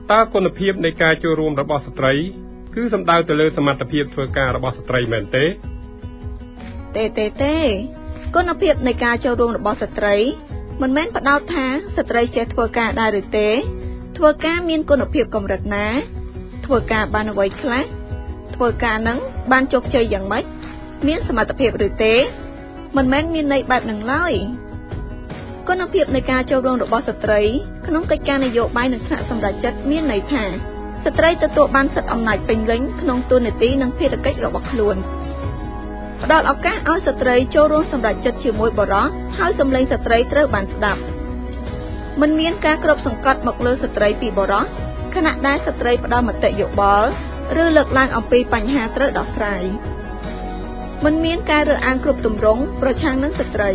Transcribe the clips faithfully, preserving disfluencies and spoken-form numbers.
តើគុណភាពនៃការចូលរួមរបស់ស្ត្រីគឺសំដៅទៅលើសមត្ថភាពធ្វើការរបស់ស្ត្រីមែនទេទេទេទេគុណភាពនៃការចូលរួមរបស់ស្ត្រីមិនមែនផ្ដោតថាស្ត្រីចេះធ្វើការដែរឬទេធ្វើការមានគុណភាពកម្រិតណាធ្វើការបានអ្វីខ្លះធ្វើការនឹងបានជោគជ័យយ៉ាងម៉េចមានសមត្ថភាពឬទេមិនមែនមានន័យបែបហ្នឹងឡើយគុណភាពនៃការចូលរួមរបស់ស្ត្រីក្នុងកិច្ចការនយោបាយនិងថ្នាក់សម្រេចចិត្តមានន័យថាស្ត្រីទទួលបានសិទ្ធិអំណាចពេញលេញក្នុងទូនាទីនិងភារកិច្ចរបស់ខ្លួនផ្ដល់ឱកាសឲ្យស្ត្រីចូលរួមសម្រេចចិត្តជាមួយបុរសហើយសម្លេងស្ត្រីត្រូវបានស្ដាប់មិនមានការគ្របសង្កត់មកលើស្ត្រីពីបុរសខណៈដែលស្ត្រីផ្ដល់មតិយោបល់ឬលើកឡើងអំពីបញ្ហាត្រូវដោះស្រាយមិនមានការរើសអើងគ្រប់ទម្រង់ប្រឆាំងនឹងស្ត្រី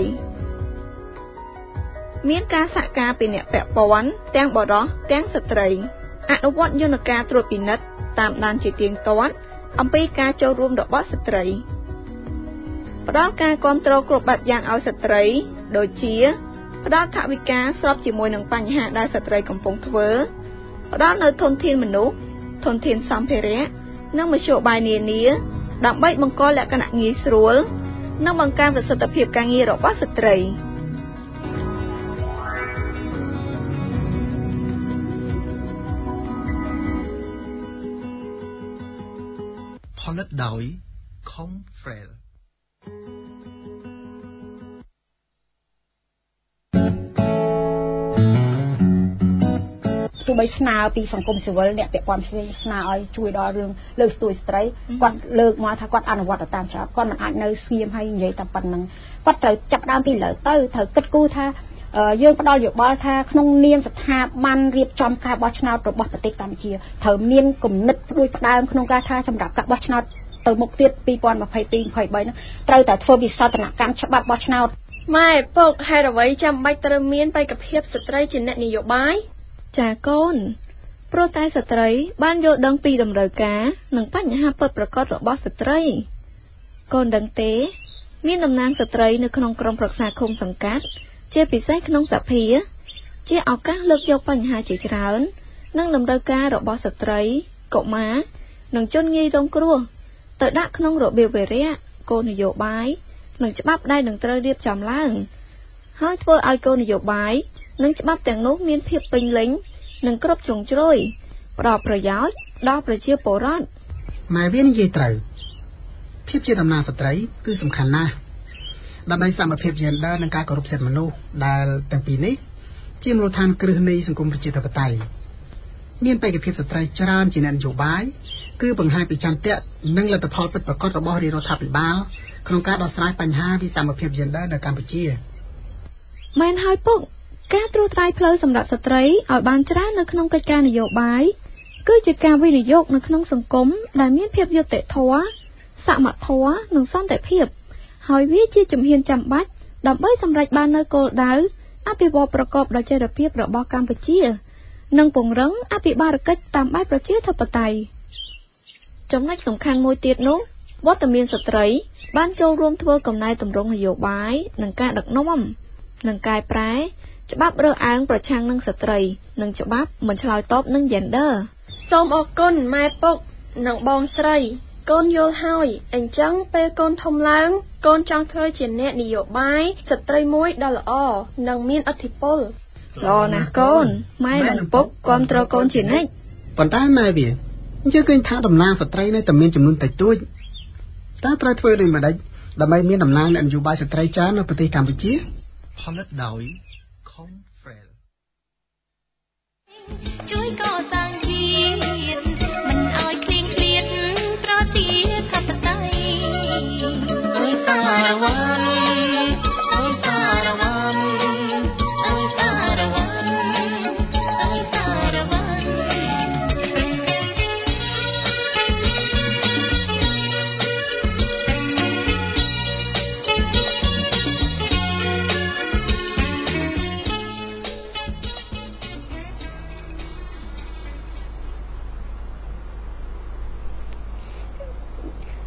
មានការសហការពីអ្នកពាក់ព័ន្ធទាំងបុរសទាំងស្ត្រីអនុវត្តយន្តការត្រួតពិនិត្យតាមដានជាទៀងទាត់អំពីការចូលរួមរបស់ស្ត្រីផ្ដល់ការគាំទ្រគ្រប់បែបយ៉ាងឲ្យស្ត្រីដូចជាផ្ដល់ថវិកាស្របជាមួយនឹងបញ្ហាដែលស្ត្រីកំពុងធ្វើផ្ដល់នូវធនធានមនុស្សធនធានសម្ភារៈនិងមធ្យោបាយនានាដើម្បីបង្កលក្ខណៈងាយស្រួលនិងបង្កើនប្រសិទ្ធភាពការងាររបស់ស្ត្រីផលិតដោយ Confrel ទោះបីស្នើពីសង្គមស៊ីវិលអ្នកពាក់ព័ន្ធផ្សេងស្នើឲ្យជួយដល់រឿងលើកស្ទួយស្ត្រីគាត់លើកមកថាគាត់អនុវត្តតាមច្បាប់គាត់មិនអាចនៅស្ងៀមហើយនិយាយតែប៉ុណ្្នឹងគាត់ត្រូវចាប់ដើមពីលើទៅត្រូវគិតគូរថាយើងផ្ដល់យោបល់ថាក្នុងនាមស្ថាប័នរៀបចំការបោះឆ្នោតរបស់ប្រទេសកម្ពុជាត្រូវមានគំនិតផ្ដួចផ្ដើមក្នុងការថាសម្រាប់ការបោះឆ្នោតទៅមុខទៀតពីរពាន់ម្ភៃពីរ ម្ភៃបីហ្នឹងត្រូវតែធ្វើវិសោធនកម្មច្បាប់បោះឆ្នោតម៉ែពុកហេតុអ្វីចាំបាច់ត្រូវមានបេក្ខភាពស្ត្រីជាអ្នកនយោបាយចាកូនព្រោះតែស្ត្រីបានយល់ដឹងពីតម្រូវការនិងបញ្ហាពិតប្រាកដរបស់ស្ត្រីកូនដឹងទេមានតំណាងស្ត្រីនៅក្នុងក្រុមប្រឹក្សាឃុំសង្កាត់ជាពិសេសក្នុងសភាជាឱកាសលើកយកបញ្ហាជាច្រើននិងតម្រូវការរបស់ស្ត្រីកុមារនិងជនងាយរងគ្រោះទៅដាក់ក្នុងរបៀបវារៈគោលនយោបាយនិងច្បាប់ដែលនឹងត្រូវរៀបចំឡើងហើយធ្វើឲ្យគោលនយោបាយនិងច្បាប់ទាំងនោះមានភាពពេញលេញនិងគ្រប់ជ្រុងជ្រោយផ្ដល់ប្រយោជន៍ដល់ប្រជាពលរដ្ឋម៉ែវានិយាយត្រូវភាពជាតំណាងស្ត្រីគឺសំខាន់ណាស់ដើម្បីសមភាព gender និងការគោរពសិទ្ធិមនុស្សដែលទាំងពីរនេះជាមូលដ្ឋានគ្រឹះនៃសង្គមប្រជាធិបតេយ្យមានបេក្ខភាពស្ត្រីច្រើនជាអ្នកនយោបាយគឺបង្ហាញពីចន្ទៈនិងលទ្ធផលពិតប្រាកដរបស់រាជរដ្ឋាភិបាលក្នុងការដោះស្រាយបញ្ហាវិសមភាព gender នៅកម្ពុជាមែនហើយពុកការត្រួសត្រាយផ្លូវសម្រាប់ស្ត្រីឲ្យបានច្រើននៅក្នុងកិច្ចការនយោបាយគឺជាការវិនិយោគនៅក្នុងសង្គមដែលមានភាពយុត្តិធម៌សមធម៌និងសន្តិភាពហើយវាជាជំហានចាំបាច់ដើម្បីសម្រេចបាននូវគោលដៅអភិវឌ្ឍប្រកបដោយចីរភាពរបស់កម្ពុជានិងពង្រឹងអភិបាលកិច្ចតាមបែបប្រជាធិបតេយ្យចំណុចសំខាន់មួយទៀតនោះវត្តមានស្ត្រីបានចូលរួមធ្វើកំណែទម្រង់នយោបាយនិងការដឹកនាំនិងកែប្រែច្បាប់រើសអើងប្រឆាំងនឹងស្ត្រីនិងច្បាប់មិនឆ្លើយតបនឹង gender សូមអរគុណម៉ែពុកនិងបងស្រីកូនយល់ហើយអញ្ចឹងពេលកូនធំឡើងកូនចង់ធ្វើជាអ្នកនយោបាយស្ត្រីមួយដ៏ល្អនិងមានឥទ្ធិពលល្អណាស់កូនម៉ែនិងពុកគាំទ្រកូនជានិច្ចប៉ុន្តែម៉ែវាយើងឃើញថាតំណាងស្ត្រីនៅតែមានចំនួនតិចតួចតើត្រូវធ្វើដូចម្តេចដើម្បីមានតំណាងអ្នកនយោបាយស្ត្រីច្រើននៅប្រទេសកម្ពុជាផលិតដោយ Confrel ជួយកសាងជាតិមិនឲ្យឃ្លៀងឃ្លាតប្រជាធិបតេយ្យអង្គសារវ័នអង្គសារវ័នអង្គសារវ័នអង្គសារវ័ន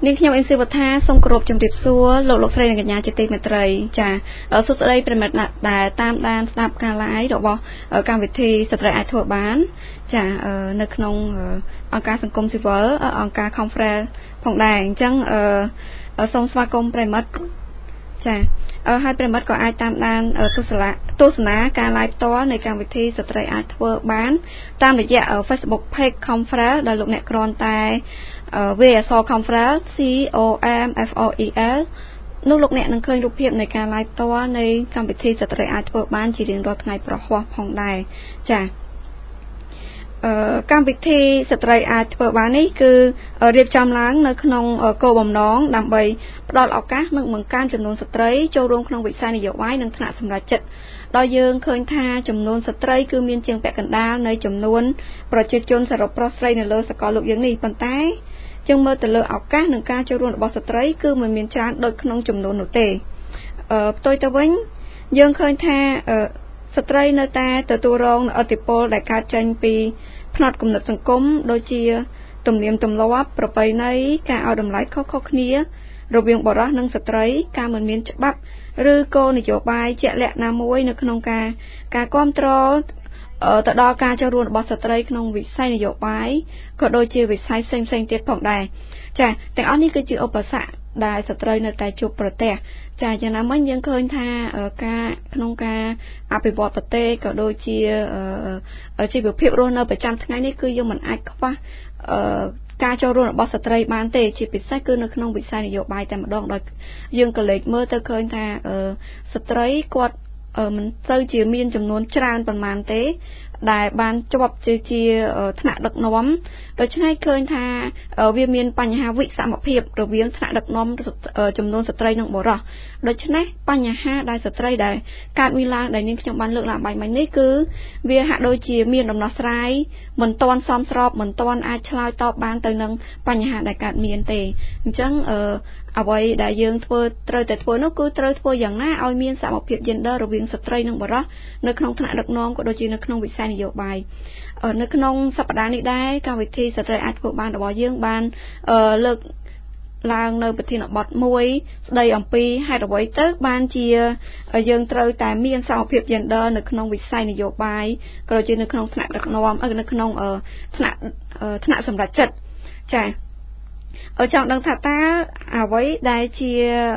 នាងខ្ញុំអេនស៊ីវថាសូមគោរពជំរាបសួរលោកលោកស្រីនិងកញ្ញាជាទីមេត្រីចាសួស្តីប្រិមិត្តដែលតាមដានស្ដាប់ការ live របស់កម្មវិធីស្ត្រីអាចធ្វើបានចានៅក្នុងអង្គការសង្គមស៊ីវិលអង្គការ Conference ផងដែរអញ្ចឹងសូមស្វាគមន៍ប្រិមិត្តចាហើយប្រិមិត្តក៏អាចតាមដានទស្សនាទស្សនាការ live ផ្ទាល់នៃកម្មវិធីស្ត្រីអាចធ្វើបានតាមរយៈ Facebook Page Conference ដែលលោកអ្នកគ្រាន់តែវាអក្សរ Conference C O M F O E L នោះលោកអ្នកនឹងឃើញរូបភាពនៃការ live ផ្ទាល់នៃកម្មវិធីស្ត្រីអាចធ្វើបានជារៀងរាល់ថ្ងៃប្រហ័សផងដែរចា៎អឺកម្មវិធីស្ត្រីអាចធ្វើបាននេះគឺរៀបចំឡើងនៅក្នុងគោលបំណងដើម្បីផ្ដល់ឱកាសនិងបង្កើនចំនួនស្ត្រីចូលរួមក្នុងវិស័យនយោបាយនិងថ្នាក់សម្រេចចិត្តដោយយើងឃើញថាចំនួនស្ត្រីគឺមានជាងពាក់កណ្ដាលនៃចំនួនប្រជាជនសរុបប្រុសស្រីនៅលើសកលលោកយើងនេះប៉ុន្តែយើងមើលទៅលើឱកាសនិងការចូលរួមរបស់ស្ត្រីគឺមិនមានច្រើនដូចក្នុងចំនួននោះទេអឺផ្ទុយទៅវិញយើងឃើញថាស្ត្រីនៅតែទទួលរងឥទ្ធិពលដែលកើតចេញពីផ្នត់គំនិតសង្គមដូចជាទំនៀមទម្លាប់ប្រពៃណីការឲ្យតម្លៃខុសៗគ្នារវាងបុរសនិងស្ត្រីការមិនមានច្បាប់ឬគោលនយោបាយជាក់លាក់ណាមួយនៅក្នុងការការគ្រប់គ្រងទៅដល់ការចូលរួមរបស់ស្ត្រីក្នុងវិស័យនយោបាយក៏ដូចជាវិស័យផ្សេងៗទៀតផងដែរចាទាំងអស់នេះគឺជាឧបសគ្គដែលស្ត្រីនៅតែជួបប្រទះចាយ៉ាងណាមិញយើងឃើញថាការក្នុងការអភិវឌ្ឍប្រទេសក៏ដូចជាជីវភាពរស់នៅប្រចាំថ្ងៃនេះគឺយើងមិនអាចខ្វះការចូលរួមរបស់ស្ត្រីបានទេជាពិសេសគឺនៅក្នុងវិស័យនយោបាយតែម្ដងដោយយើងក៏លេចមើលទៅឃើញថាស្ត្រីគាត់មិនទៅជាមានចំនួនច្រើនប៉ុន្មានទេដែលបានជាប់ជាជាថ្នាក់ដឹកនាំដូច្នេះឃើញថាវាមានបញ្ហាវិសមភាពរវាងថ្នាក់ដឹកនាំចំនួនស្ត្រីនិងបុរសដូច្នេះបញ្ហាដែលស្ត្រីដែលកើតមានឡើងដែលនាងខ្ញុំបានលើកឡើងបាយមិញនេះគឺវាហាក់ដូចជាមានដំណោះស្រាយមិនទាន់សមស្របមិនទាន់អាចឆ្លើយតបបានទៅនឹងបញ្ហាដែលកើតមានទេអញ្ចឹងអ្វីដែលយើងធ្វើត្រូវតែធ្វើនោះគឺត្រូវធ្វើយ៉ាងណាឲ្យមានសមភាព gender រវាងស្ត្រីនិងបុរសនៅក្នុងថ្នាក់ដឹកនាំក៏ដូចជានៅក្នុងវិស័យនយោបាយនៅក្នុងសប្តាហ៍នេះដែរកម្មវិធីស្ត្រីអាចធ្វើបានរបស់យើងបានលើកឡើងនៅប្រធានបទមួយស្ដីអំពីហេតុអ្វីទៅបានជាយើងត្រូវតែមានសមភាព gender នៅក្នុងវិស័យនយោបាយក៏ដូចជានៅក្នុងថ្នាក់ដឹកនាំនៅក្នុងថ្នាក់ថ្នាក់សម្រេចចិត្តចា៎ចង់ដឹងថាតើអ្វីដែលជា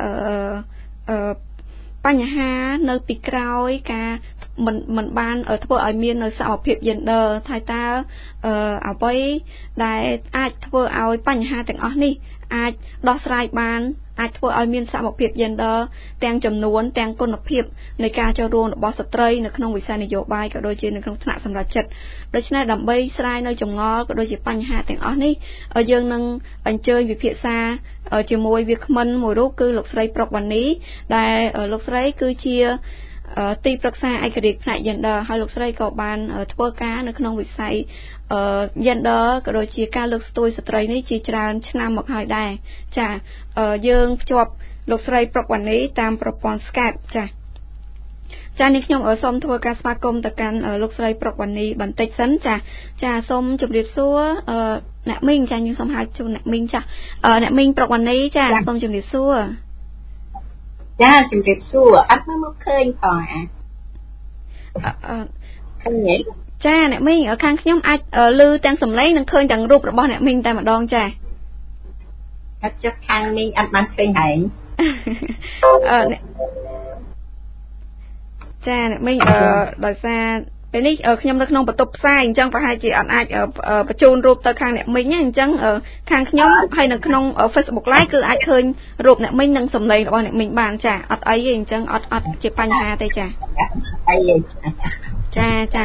បញ្ហានៅពីក្រោយការមិនមិនបានធ្វើឲ្យមាននៅសមភាព gender ថាតើអ្វីដែលអាចធ្វើឲ្យបញ្ហាទាំងអស់នេះអាចដោះស្រាយបានអាចធ្វើឲ្យមានសមភាព gender ទាំងចំនួនទាំងគុណភាពនៃការចូលរួមរបស់ស្ត្រីនៅក្នុងវិស័យនយោបាយក៏ដូចជានៅក្នុងថ្នាក់សម្រេចចិត្តដូច្នេះដើម្បីស្រាយនៅចម្ងល់ក៏ដូចជាបញ្ហាទាំងអស់នេះយើងនឹងអញ្ជើញវិភាសាជាមួយវាគ្មិនមួយរូបគឺលោកស្រីប្រុកវ៉ានីដែលលោកស្រីគឺជាទីប្រឹក្សាឯករាជ្យផ្នែក gender ហើយលោកស្រីក៏បានធ្វើការនៅក្នុងវិស័យ gender ក៏ដូចជាការលើកស្ទួយស្ត្រីនេះជាច្រើនឆ្នាំមកហើយដែរចាយើងភ្ជាប់លោកស្រីប្រុកវ៉ានីតាមប្រព័ន្ធ Skype ចាចានេះខ្ញុំសូមធ្វើការស្វាគមន៍ទៅកាន់លោកស្រីប្រុកវ៉ានីបន្តិចសិនចាចាសូមជម្រាបសួរអ្នកមីងចាខ្ញុំសូមហៅជូនអ្នកមីងចាអ្នកមីងប្រុកវ៉ានីចាសូមជម្រាបសួរចាជំរាបសួរអត់មើលមកឃើញផងអាអឺឃើញទេចាអ្នកមីងខាងខ្ញុំអាចឮទាំងសំឡេងនិងឃើញទាំងរូបរបស់អ្នកមីងតែម្ដងចាអត់ចុះខាងមីងអត់បានឃើញហែងអឺចាអ្នកមីងអឺដោយសារពេលនេះខ្ញុំនៅក្នុងបន្ទប់ផ្សាយអញ្ចឹងប្រហែលជាអត់អាចបញ្ជូនរូបទៅខាងអ្នកមីងទេអញ្ចឹងខាងខ្ញុំហើយនៅក្នុង Facebook Live គឺអាចឃើញរូបអ្នកមីងនិងសំឡេងរបស់អ្នកមីងបានចាអត់អីទេអញ្ចឹងអត់អត់ជាបញ្ហាទេចាអីចាចា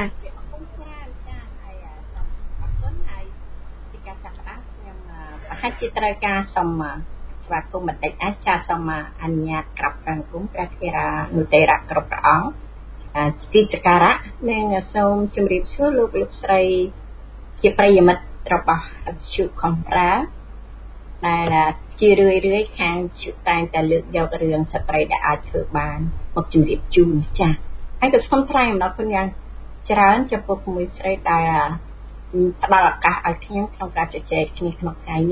ហាក់ជាត្រូវការសូមស្វាគមន៍បន្តិចអាចចាសូមអនុញ្ញាតក្រាបព្រះគុំព្រះធេរានុទេរៈគ្រប់ព្រះអង្គទីចការៈនិងសូមជម្រាបសួរលោកលោកស្រីជាប្រិយមិត្តរបស់ជុខំប្រាដែលជារឿយរឿយខាងជុតែងតែលើកយករឿងស្ត្រីដែលអាចធ្វើបានមកជម្រាបជូនចា៎ហើយក៏សូមថ្លែងអំណរគុណយ៉ាងច្រើនចំពោះមួយស្រីដែលផ្ដល់ឱកាសឲ្យខ្ញុំក្នុងការជជែកគ្នាក្នុងថ្ងៃនេះ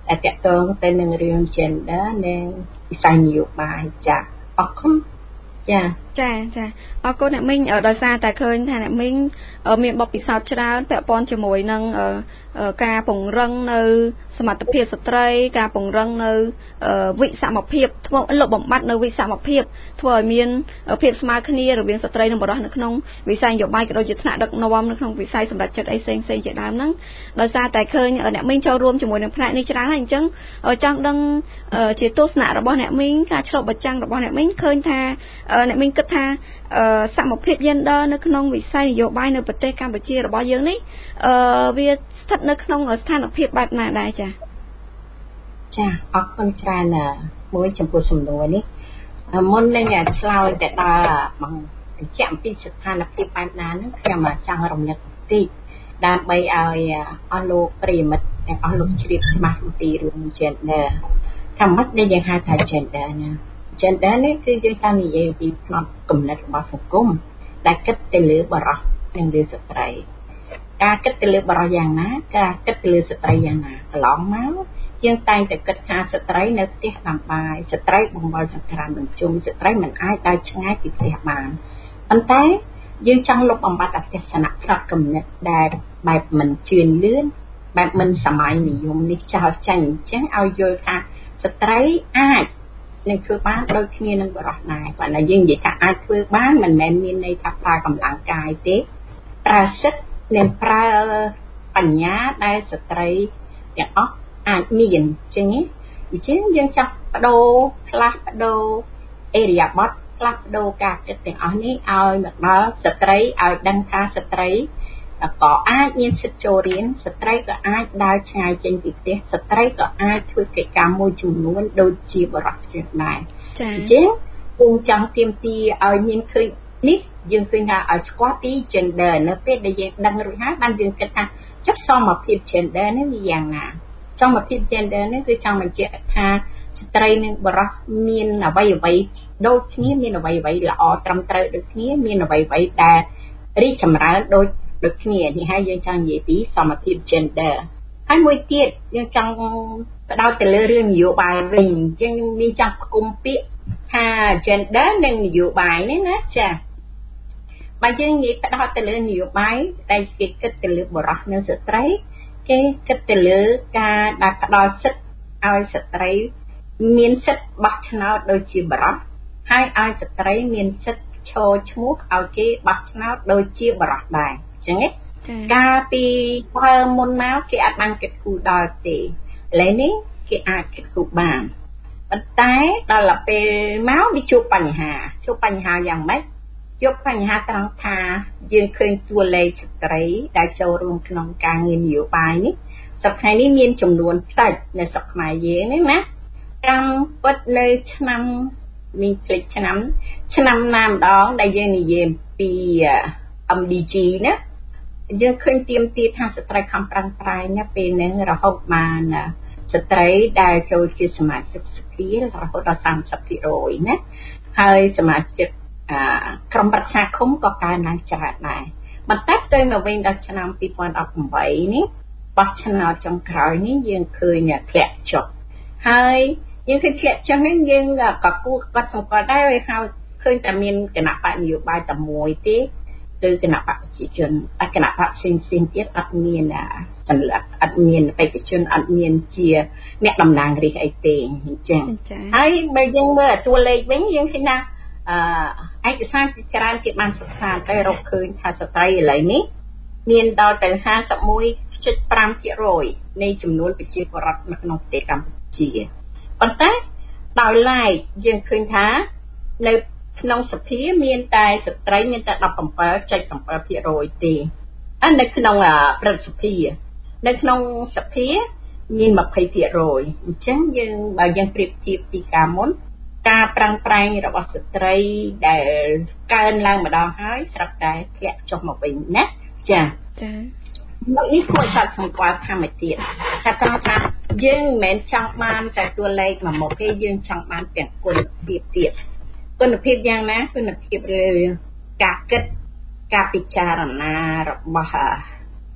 តែតកតងទៅនឹងរឿង gender និងវិស័យនយោបាយចាអរគុណចាចាចាអរគុណអ្នកមីងដោយសារតែឃើញថាអ្នកមីងមានបទពិសោធន៍ច្រើនពាក់ព័ន្ធជាមួយនឹងការពង្រឹងនៅសមត្ថភាពស្ត្រីការពង្រឹងនៅវិសមភាពធ្វើលុបបំបាត់នៅវិសមភាពធ្វើឲ្យមានភាពស្មើគ្នារវាងស្ត្រីនិងបុរសនៅក្នុងវិស័យនយោបាយក៏ដូចជាថ្នាក់ដឹកនាំនៅក្នុងវិស័យសម្រាប់ចិត្តអីផ្សេងផ្សេងជាដើមហ្នឹងដោយសារតែឃើញអ្នកមីងចូលរួមជាមួយនឹងផ្នែកនេះច្រើនហើយអញ្ចឹងចង់ដឹងជាទស្សនៈរបស់អ្នកមីងការឆ្លុះបញ្ចាំងរបស់អ្នកមីងឃើញថាអ្នកមីងគិតថាសមភាព gender នៅក្នុងវិស័យនយោបាយនៅប្រទេសកម្ពុជារបស់យើងនេះវាស្ថិតនៅក្នុងស្ថានភាពបែបណាដែរចា៎ចាអរគុណច្រើនណាស់មួយចំពោះសំណួរនេះមុននឹងឆ្លើយទៅដល់បញ្ជាក់អំពីស្ថានភាពបែបណាហ្នឹងខ្ញុំចង់រំលឹកតិចដើម្បីឲ្យអស់លោកប្រិយមិត្តទាំងអស់លោកជ្រាបច្បាស់អំពីរឿង gender ថាម៉េចដែលយើងហៅថា gender ណា gender នេះគឺយើងតាមនិយាយពីផ្នត់គំនិតរបស់សង្គមដែលគិតទៅលើបុរសនិងលើស្ត្រីការគិតទៅលើបុរសយ៉ាងណាការគិតទៅលើស្ត្រីយ៉ាងណាកន្លងមកយើងតែងតែគិតថាស្ត្រីនៅផ្ទះដាំបាយស្ត្រីបង្វិលចង្ក្រានបញ្ជុំស្ត្រីមិនអាចដើរឆ្ងាយពីផ្ទះបានប៉ុន្តែយើងចង់លុបបំបាត់អត្តសនៈផ្នត់គំនិតដែលបែបមិនជឿនលឿនបែបមិនសម័យនិយមនេះចោលចាញ់អញ្ចឹងឲ្យយល់ថាស្ត្រីអាចនឹងធ្វើបានដូចគ្នានឹងបុរសដែរប៉ុន្តែយើងនិយាយថាអាចធ្វើបានមិនមែនមានន័យថាប្រើកម្លាំងកាយទេប្រើសិទ្ធិនិងប្រើបញ្ញាដែលស្ត្រីទាំងអស់អាចមានអញ្ចឹងអញ្ចឹងយើងចាប់បដូរផ្លាស់ប្ដូរអេរិយាបថផ្លាស់ប្ដូរការគិតទាំងអស់នេះឲ្យមកដល់ស្ត្រីឲ្យដឹងថាស្ត្រីក៏អាចមានសិទ្ធិចូលរៀនស្ត្រីក៏អាចដើរឆ្ងាយចេញពីផ្ទះស្ត្រីក៏អាចធ្វើកិច្ចការមួយចំនួនដូចជាបុរសជាងដែរចា៎អញ្ចឹងយើងចង់ទាមទារឲ្យមានឃើញនេះយើងឃើញថាឲ្យស្គាល់ពី gender នៅពេលដែលយើងដឹងរួចហើយបានយើងគិតថាចុះសមភាព gender នេះវាយ៉ាងណាសមភាព gender នេះគឺចង់បញ្ជាក់ថាស្ត្រីនិងបុរសមានអ្វីអ្វីដូចគ្នាមានអ្វីអ្វីល្អត្រឹមត្រូវដូចគ្នាមានអ្វីអ្វីដែលរីកចម្រើនដូចដូចគ្នានេះហើយយើងចង់និយាយពីសមភាព gender ហើយមួយទៀតយើងចង់បដោតទៅលើរឿងនយោបាយវិញអញ្ចឹងមានចង់ផ្គុំពាក្យថា gender និងនយោបាយនេះណាចា៎បើយើងនិយាយបដោតទៅលើនយោបាយដែលគេគិតទៅលើបុរសនិងស្ត្រីគេគិតទៅលើការដែលផ្ដល់សិទ្ធិឲ្យស្ត្រីមានសិទ្ធិបោះឆ្នោតដូចជាបុរសហើយឲ្យស្ត្រីមានសិទ្ធិឈរឈ្មោះឲ្យគេបោះឆ្នោតដូចជាបុរសដែរអញ្ចឹងទេកាលពីបើមុនមកគេអាចបានគិតគូរដល់ទេឥឡូវនេះគេអាចគិតគូរបានប៉ុន្តែដល់ពេលមកវាជួបបញ្ហាជួបបញ្ហាយ៉ាងម៉េចជួបបញ្ហាត្រង់ថាយើងឃើញតួលេខស្ត្រីដែលចូលរួមក្នុងការងារនយោបាយនេះសប្តាហ៍នេះមានចំនួនតិចនៅស្រុកខ្មែរយើងនេះណាតាមពិតនៅឆ្នាំមានផ្លេចឆ្នាំឆ្នាំណាម្ដងដែលយើងនិយាយពី เอ็ม ดี จี ណាយើងឃើញទៀមទាថាស្ត្រីខំប្រឹងប្រែងណាពេលហ្នឹងរហូតបានស្ត្រីដែលចូលជាសមាជិកសភារហូតដល់ 30% ណាហើយសមាជិកក្រុមប្រឹក្សាឃុំក៏កើនឡើងច្រើនដែរបន្តែផ្ទុយមកវិញដល់ឆ្នាំពីរពាន់ដប់ប្រាំបីនេះបោះឆ្នោតចុងក្រោយនេះយើងឃើញធ្លាក់ចុះហើយយើងឃើញធ្លាក់ចុះនេះយើងក៏គួរកត់សម្គាល់ដែរហើយឃើញតែមានគណៈបកនយោបាយតែមួយទេគឺគណៈបកប្រជាជនតែគណៈបកផ្សេងផ្សេងទៀតអត់មានសញ្ញាអត់មានបេក្ខជនអត់មានជាអ្នកតំណាងរាស្ត្រអីទេអញ្ចឹងហើយបើយើងមើលតួលេខវិញយើងឃើញថាអឺឯកសារជាច្រើនគេបានសិក្សាទៅរកឃើញថាស្ត្រីឥឡូវនេះមានដល់ទៅ ห้าสิบเอ็ดจุดห้า ភាគរយនៃចំនួនប្រជាពលរដ្ឋនៅក្នុងប្រទេសកម្ពុជាប៉ុន្តែដោយឡែកយើងឃើញថានៅក្នុងសភាមានតែស្ត្រីមានតែ ដប់ប្រាំbảyจุดเจ็ด ភាគរយទេអនៅក្នុងព្រឹទ្ធសភានៅក្នុងសភាមានยี่สิบភាគរយអញ្ចឹងយើងបើយើងប្រៀបធៀបពីកាលមុនការប្រឹងប្រែងរបស់ស្ត្រីដែលកើនឡើងម្ដងហើយស្រាប់តែធ្លាក់ចុះមកវិញណាចា៎ចា៎នេះគួរតែសម្គាល់ថាមួយទៀតថាត្រង់ថាយើងមិនមែនចង់បានតែតួលេខមួយមុខទេយើងចង់បានទាំងគុណភាពទៀតគុណភាពយ៉ាងណាគុណភាពលើការគិតការពិចារណារបស់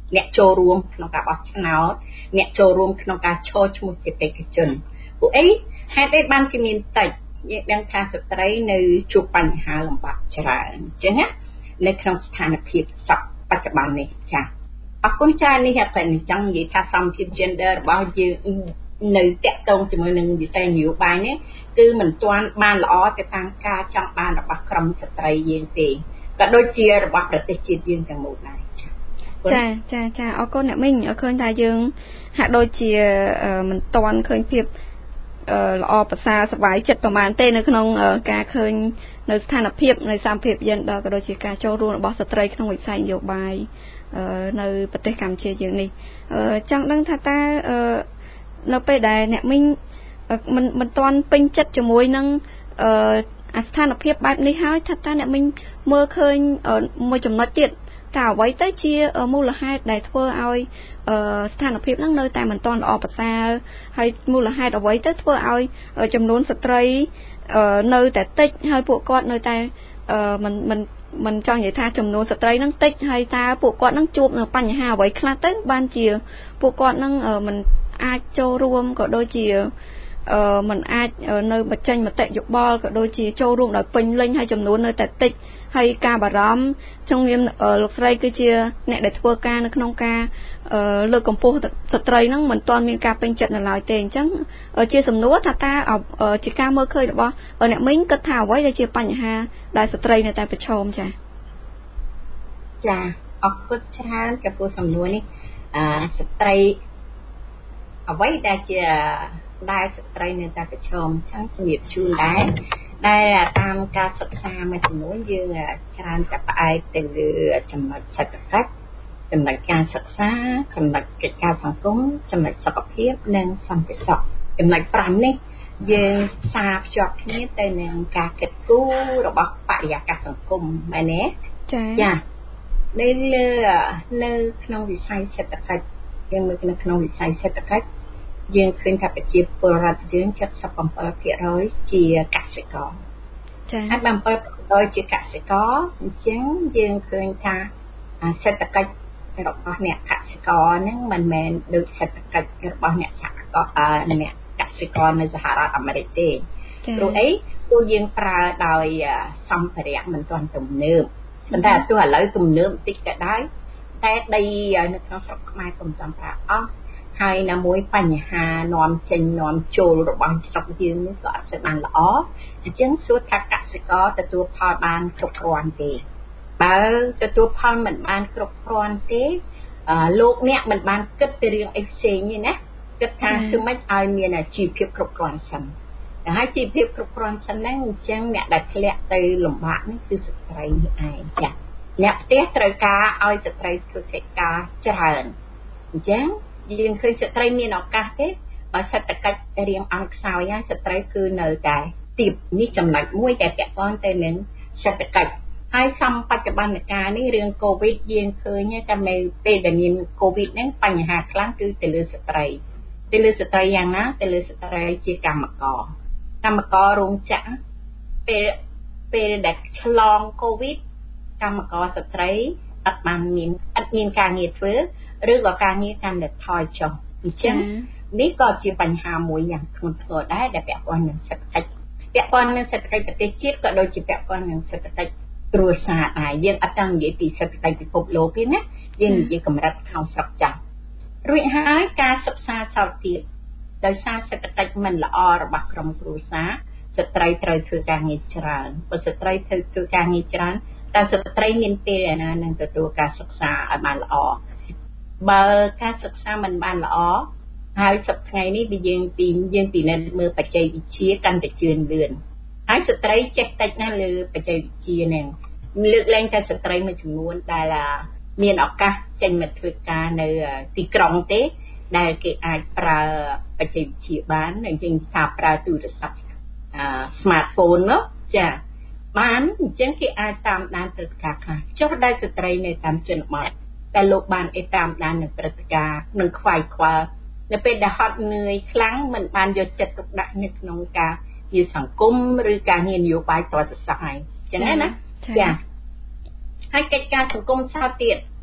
អ្នកចូលរួមក្នុងការបោះឆ្នោតអ្នកចូលរួមក្នុងការឈរឈ្មោះជាបេក្ខជនពួកអីហេតុអីបានគេមានតិចយើងដឹងថាស្ត្រីនៅជួបបញ្ហាលំបាកច្រើនអញ្ចឹងណានៅក្នុងស្ថានភាពសពបច្ចុប្បន្ននេះចា៎អរគុណច្រើននេះតែអញ្ចឹងនិយាយថាសមភាព gender របស់យើងនៅតាក់ទងជាមួយនឹងវិស័យនយោបាយនេះគឺមិនទាន់បានល្អទៅតាមការចង់បានរបស់ក្រុមស្ត្រីយើងទេក៏ដូចជារបស់ប្រទេសជាតិយើងទាំងមូលដែរចាចាចាអរគុណអ្នកមីងឃើញថាយើងហាក់ដូចជាមិនទាន់ឃើញភាពល្អប្រសើរសប្បាយចិត្តប្រហែលទេនៅក្នុងការឃើញនៅស្ថានភាពនៃសមភាពយេនឌ័រក៏ដូចជាការចូលរួមរបស់ស្ត្រីក្នុងវិស័យនយោបាយនៅប្រទេសកម្ពុជាយើងនេះចង់ដឹងថាតើនៅពេលដែលអ្នកមីងមិនមិនទាន់ពេញចិត្តជាមួយនឹងអាស្ថានភាពបែបនេះហើយថាតើអ្នកមីងមើលឃើញមួយចំណុចទៀតតើអ្វីទៅជាមូលហេតុដែលធ្វើឲ្យស្ថានភាពហ្នឹងនៅតែមិនទាន់ល្អប្រសើរហើយមូលហេតុអ្វីទៅធ្វើឲ្យចំនួនស្ត្រីនៅតែតិចហើយពួកគាត់នៅតែមិនមិនមិនចង់និយាយថាចំនួនស្ត្រីហ្នឹងតិចហើយតើពួកគាត់ហ្នឹងជួបនៅបញ្ហាអ្វីខ្លះទៅបានជាពួកគាត់ហ្នឹងមិនអាចចូលរួមក៏ដូចជាអឺมันអាចនៅបញ្ចេញមតិយោបល់ក៏ដូចជាចូលរួមដោយពេញលេញហើយចំនួននៅតែតិចហើយការបារម្ភក្នុងនាមលោកស្រីគឺជាអ្នកដែលធ្វើការនៅក្នុងការលើកកម្ពស់ស្ត្រីហ្នឹងមិនទាន់មានការពេញចិត្តនៅឡើយទេអញ្ចឹងជាសំណួរថាតើជាការមើលឃើញរបស់អ្នកមីងគិតថាអ្វីដែលជាបញ្ហាដែលស្ត្រីនៅតែប្រឈមចា៎ចាអរគុណច្រើនចំពោះសំណួរនេះអឺស្ត្រីអ្វីដែលជាដែលស្ត្រីនៅតែប្រឈមចឹងជំរាបជូនដែរដែលតាមការសិក្សាមួយចំនួនយើងច្រើនតែផ្អែកទៅលើចំណុចសេដ្ឋកិច្ចចំណុចការសិក្សាចំណុចកិច្ចការសង្គមចំណុចសុខភាពនិងសន្តិសុខចំណុចប្រាំនេះយើងផ្សារភ្ជាប់គ្នាទៅនឹងការគិតគូររបស់បរិយាកាសសង្គមមែនទេចា៎ចានៅលើនៅក្នុងវិស័យសេដ្ឋកិច្ចយើងមើលនៅក្នុងវិស័យសេដ្ឋកិច្ចយើងឃើញថាប្រជាពលរដ្ឋយើង 七十七ភាគរយ ជាកសិករចា៎ហើយ bảyភាគរយ ជាកសិករអញ្ចឹងយើងឃើញថាសេដ្ឋកិច្ចរបស់អ្នកកសិករហ្នឹងមិនមែនដូចសេដ្ឋកិច្ចរបស់អ្នកសហគមន៍អ្នកកសិករនៅសហរដ្ឋអាមេរិកទេព្រោះអីព្រោះយើងប្រើដោយសម្ភារៈមិនទាន់ទំនើបប៉ុន្តែទោះឥឡូវទំនើបបន្តិចក៏ដោយតែដីនៅក្នុងស្រុកខ្មែរពុំចាំប្រើអស់ហើយណាមួយបញ្ហានាំចេញនាំចូលរបស់ស្រុកយើងនេះក៏អត់សូវបានល្អអញ្ចឹងសួរថាកសិករទទួលផលបានគ្រប់គ្រាន់ទេបើទទួលផលមិនបានគ្រប់គ្រាន់ទេលោកអ្នកមិនបានគិតពីរឿងអីផ្សេងទេណាគិតថាគឺមិនឲ្យមានអាជីវភាពគ្រប់គ្រាន់សិនតែហើយជីវភាពគ្រប់គ្រាន់សិនហ្នឹងអញ្ចឹងអ្នកដែលធ្លាក់ទៅលំបាកនេះគឺស្ត្រីនេះឯងចា៎អ្នកផ្ទះត្រូវការឲ្យស្ត្រីធ្វើកិច្ចការច្រើនអញ្ចឹងយើងឃើញស្ត្រីមានឱកាសទេបើសេដ្ឋកិច្ចរៀងអន់ខ្សោយហើយស្ត្រីគឺនៅតែទាបនេះចំណុចមួយដែលពាក់ព័ន្ធទៅនឹងសេដ្ឋកិច្ចហើយសំបច្ចុប្បន្នកាលនេះរឿងកូវីដយើងឃើញតែពេលដែលមានកូវីដហ្នឹងបញ្ហាខ្លាំងគឺទៅលើស្ត្រីទៅលើស្ត្រីយ៉ាងណាទៅលើស្ត្រីជាកម្មករកម្មកររោងចក្រពេលពេលដែលឆ្លងកូវីដកម្មករស្ត្រីអត់បានមានអត់មានការងារធ្វើឬក៏ការងារកាន់តែថយចុះអញ្ចឹងនេះក៏ជាបញ្ហាមួយយ៉ាងធ្ងន់ធ្ងរដែរដែលពាក់ព័ន្ធនឹងសេដ្ឋកិច្ចពាក់ព័ន្ធនឹងសេដ្ឋកិច្ចប្រទេសជាតិក៏ដូចជាពាក់ព័ន្ធនឹងសេដ្ឋកិច្ចគ្រួសារដែរយើងអត់ចង់និយាយពីសេដ្ឋកិច្ចពិភពលោកទេណាយើងនិយាយកម្រិតក្នុងស្រុកចាស់រួចហើយការសិក្សាសោតទៀតដោយសារសេដ្ឋកិច្ចមិនល្អរបស់ក្រុមគ្រួសារស្ត្រីត្រូវធ្វើការងារច្រើនបើស្ត្រីត្រូវធ្វើការងារច្រើនតែស្ត្រីមានពេលណានឹងទទួលការសិក្សាឲ្យបានល្អបើការសិក្សាមិនបានល្អហើយសប្តាហ៍ថ្ងៃនេះវាយើងពីយើងពិនិត្យមើលបច្ចេកវិទ្យាកាន់តែជឿនលឿនហើយស្ត្រីចេះតិចណាស់លើបច្ចេកវិទ្យាហ្នឹងលើកលែងតែស្ត្រីមួយចំនួនដែលមានឱកាសចេញមកធ្វើការនៅទីក្រុងទេដែលគេអាចប្រើបច្ចេកវិទ្យាបានអញ្ចឹងថាប្រើទូរស័ព្ទអឺ smartphone នោះចាបានអញ្ចឹងគេអាចតាមដានព្រឹត្តិការណ៍ខ្លះចុះដែលស្ត្រីនៅតាមជនបទតែលោកបានអីតាមដាននៅព្រឹត្តិការណ៍នឹងខ្វាយខ្វល់នៅពេលដែលហត់នឿយខ្លាំងមិនបានយកចិត្តទុកដាក់នៅក្នុងការងារសង្គមឬការងារនយោបាយតទៅសោះហើយចឹងណាចាហើយកិច្ចការសង្គមសោតទៀត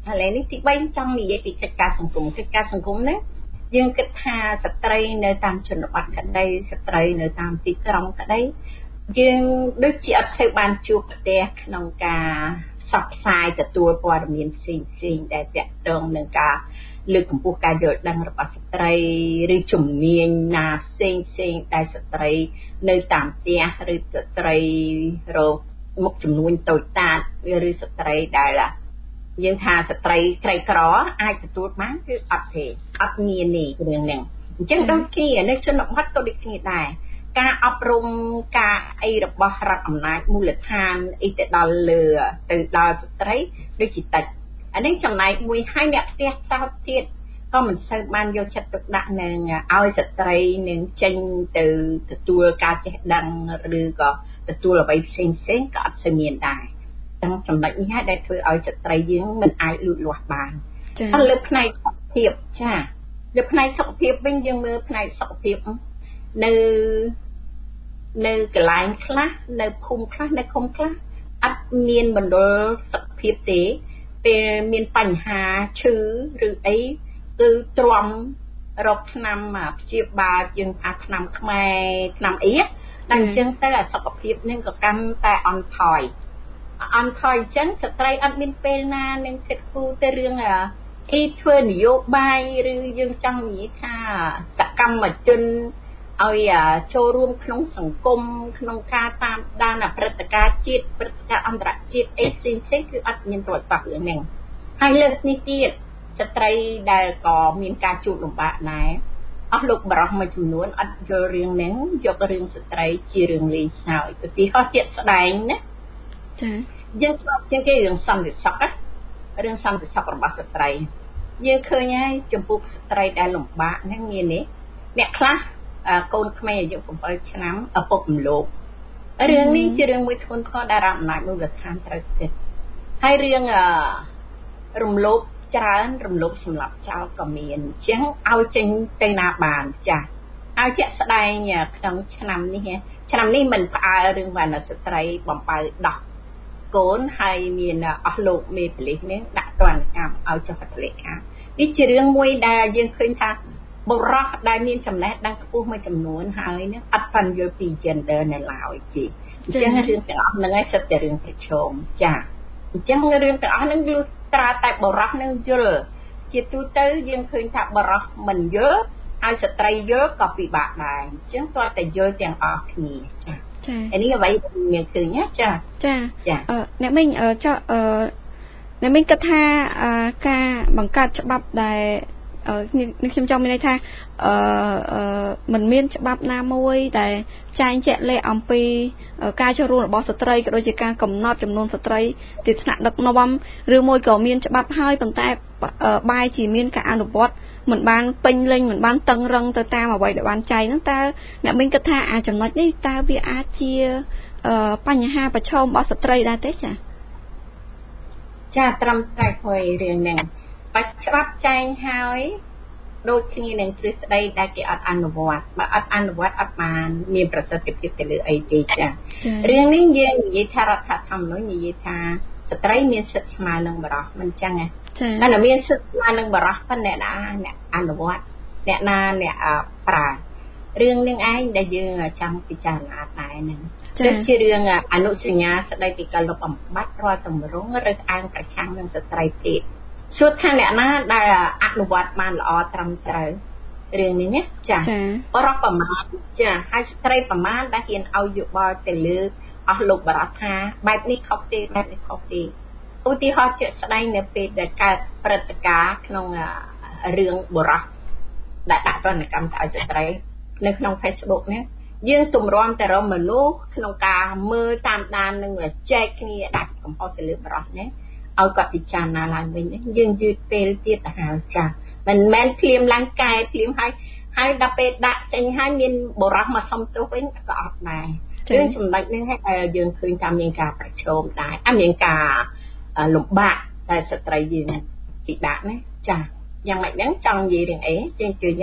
ឥឡូវនេះទី3ចង់និយាយពីកិច្ចការសង្គមកិច្ចការសង្គមណាយើងគិតថាស្ត្រីនៅតាមជនបទក្តីស្ត្រីនៅតាមទីក្រុងក្តីយើងដូចជាអត់សូវបានជួបប្រទះក្នុងការផ្សព្វផ្សាយទទួលព័ត៌មានផ្សេងផ្សេងដែលទាក់ទងនឹងការលើកកម្ពស់ការយល់ដឹងរបស់ស្ត្រីឬជំនាញណាផ្សេងផ្សេងដែលស្ត្រីនៅតាមផ្ទះឬស្ត្រីរកមុខចំនួនតូចតាចឬស្ត្រីដែលយើងថាស្ត្រីក្រីក្រអាចទទួលបានគឺអត់ទេអត់មាននេះរឿងហ្នឹងអញ្ចឹងដូចគ្នានៅជនបទក៏ដូចគ្នាដែរការអប់រំការអីរបស់រដ្ឋអំណាចមូលដ្ឋានអីទៅដល់លើទៅដល់ស្ត្រីដូចជាតិចអានេះចំណែកមួយហើយអ្នកផ្ទះចោតទៀតក៏មិនសូវបានយកចិត្តទុកដាក់នឹងឲ្យស្ត្រីនឹងចេញទៅទទួលការចេះដឹងឬក៏ទទួលអ្វីផ្សេងផ្សេងក៏អត់សូវមានដែរចំណុចនេះហើយដែលធ្វើឲ្យស្ត្រីយើងមិនអាចលូតលាស់បានហើយលើផ្នែកសុខភាពចាលើផ្នែកសុខភាពវិញយើងមើលផ្នែកសុខភាពនៅនៅកន្លែងខ្លះនៅភូមិខ្លះនៅឃុំខ្លះអត់មានមណ្ឌលសុខភាពទេពេលមានបញ្ហាឈឺឬអីគឺទ្រាំរកថ្នាំព្យាបាលយើងថាថ្នាំខ្មែរថ្នាំអីតែអញ្ចឹងទៅសុខភាពនឹងក៏កាន់តែអន់ថយអន់ថយអញ្ចឹងស្ត្រីអត់មានពេលណានឹងគិតគូរទៅរឿងអីធ្វើនយោបាយឬយើងចង់និយាយថាសកម្មជនឲ្យចូលរួមក្នុងសង្គមក្នុងការតាមដានព្រឹត្តិការណ៍ជាតិព្រឹត្តិការណ៍អន្តរជាតិអីផ្សេងផ្សេងគឺអត់មានប្រវត្តិសាស្ត្ររឿងហ្នឹងហើយលើកនេះទៀតស្ត្រីដែលក៏មានការជួបលំបាកដែរអស់លោកបរិសុទ្ធមួយចំនួនអត់យល់រឿងហ្នឹងយករឿងស្ត្រីជារឿងលេងសើចឧទាហរណ៍ជាក់ស្ដែងណាចាយើងឆ្លងជាងគេរឿងសន្តិសុខណារឿងសន្តិសុខរបស់ស្ត្រីយើងឃើញហើយចំពោះស្ត្រីដែលលំបាកហ្នឹងមាននេះអ្នកខ្លះកូនក្មេងអាយុ7ឆ្នាំឪពុកម្លប់រឿងនេះជារឿងមួយធ្ងន់ធ្ងរដែលរដ្ឋអំណាចមូលដ្ឋានត្រូវគិតហើយរឿងរំលោភច្រើនរំលោភសម្លាប់ចោលក៏មានអញ្ចឹងឲ្យចេញទៅណាបានចាស់ឲ្យជាក់ស្ដែងក្នុងឆ្នាំនេះឆ្នាំនេះមិនផ្អើលរឿងវណ្ណស្ត្រីបំបើដោះកូនហើយមានអស់លោកមេប៉ូលីសនេះដាក់ទណ្ឌកម្មឲ្យចុះហត្ថលេខានេះជារឿងមួយដែលយើងឃើញថាបុរសដែលមានចំណេះដឹងខ្ពស់មួយចំនួនហើយនេះអត់បានយល់ពី gender នៅឡើយជីអញ្ចឹងរឿងទាំងអស់ហ្នឹងឯងសិតតែរឿងប្រឈមចាអញ្ចឹងរឿងទាំងអស់ហ្នឹងលុះត្រាតែបុរសនឹងយល់ជាទូទៅយើងឃើញថាបុរសមិនយល់ហើយស្ត្រីយល់ក៏ពិបាកដែរអញ្ចឹងតើតែយល់ទាំងអស់គ្នាចាចាអានេះអ្វីមានឃើញណាចាចាចាអឺអ្នកមិញចុះអឺអ្នកមិញគិតថាការបង្កើតច្បាប់ដែលនេះខ្ញុំចង់មានន័យថាអឺមិនមានច្បាប់ណាមួយដែលចែងជាក់លាក់អំពីការចូលរួមរបស់ស្ត្រីក៏ដូចជាការកំណត់ចំនួនស្ត្រីទីថ្នាក់ដឹកនាំឬមួយក៏មានច្បាប់ហើយប៉ុន្តែបែរជាមានការអនុវត្តមិនបានពេញលេញមិនបានតឹងរឹងទៅតាមអ្វីដែលបានចែងហ្នឹងតើអ្នកមិញគិតថាអាចំណុចនេះតើវាអាចជាបញ្ហាប្រឈមរបស់ស្ត្រីដែរទេចាចាត្រឹមតែមួយរឿងហ្នឹងបាច់ច្បាប់ចែងហើយដូចគ្នានឹងទ្រឹស្ដីដែលគេអត់អនុវត្តបើអត់អនុវត្តអត់បានមានប្រសិទ្ធភាពទៅលើអីទេចារឿងនេះយើងនិយាយថារដ្ឋធម្មនុញ្ញនិយាយថាស្ត្រីមានសិទ្ធិស្មើនឹងបុរសមិនចឹងទេតែមានសិទ្ធិស្មើនឹងបុរសប៉ុន្តែអ្នកណាអ្នកអនុវត្តអ្នកណាអ្នកប្រើរឿងនឹងឯងដែលយើងចង់ពិចារណាដែរហ្នឹងគឺជារឿងអនុសញ្ញាស្ដីពីការលុបបំបាត់រាល់ទម្រង់ឬអាងប្រឆាំងនឹងស្ត្រីភេទសួរថាអ្នកណាដែលអនុវត្តបានល្អត្រឹមត្រូវរឿងនេះណាចាបរិបប្រមាណចាហើយស្ត្រីប្រមាណដែលហ៊ានឲ្យយោបល់ទៅលើអស់លោកបរិបថាបែបនេះខុសទេបែបនេះខុសទេឧទាហរណ៍ជាក់ស្ដែងនៅពេលដែលកើតព្រឹត្តិការណ៍ក្នុងរឿងបរិបដែលដាក់ទណ្ឌកម្មទៅឲ្យស្ត្រីនៅក្នុង Facebook នេះយើងទម្រាំតែរកមនុស្សក្នុងការមើលតាមដាននឹងចែកគ្នាដាក់កំហុសទៅលើបរិបនេះឲ្យគាត់ពិចារណាឡើងវិញយើងយឺតពេលទៀតទៅហើយចាមិនមែនភ្លាមឡើងកែភ្លាមហើយហើយដល់ពេលដាក់ចេញហើយមានបរិបមកសុំទោសវិញក៏អត់ដែររឿងចំណុចនេះហើយយើងឃើញថាមានការប្រឈមដែរអត់មានការលំបាកតែស្ត្រីយើងពិបាកណាចាយ៉ាងម៉េចហ្នឹងចង់និយាយរឿងអីជើងជឿញ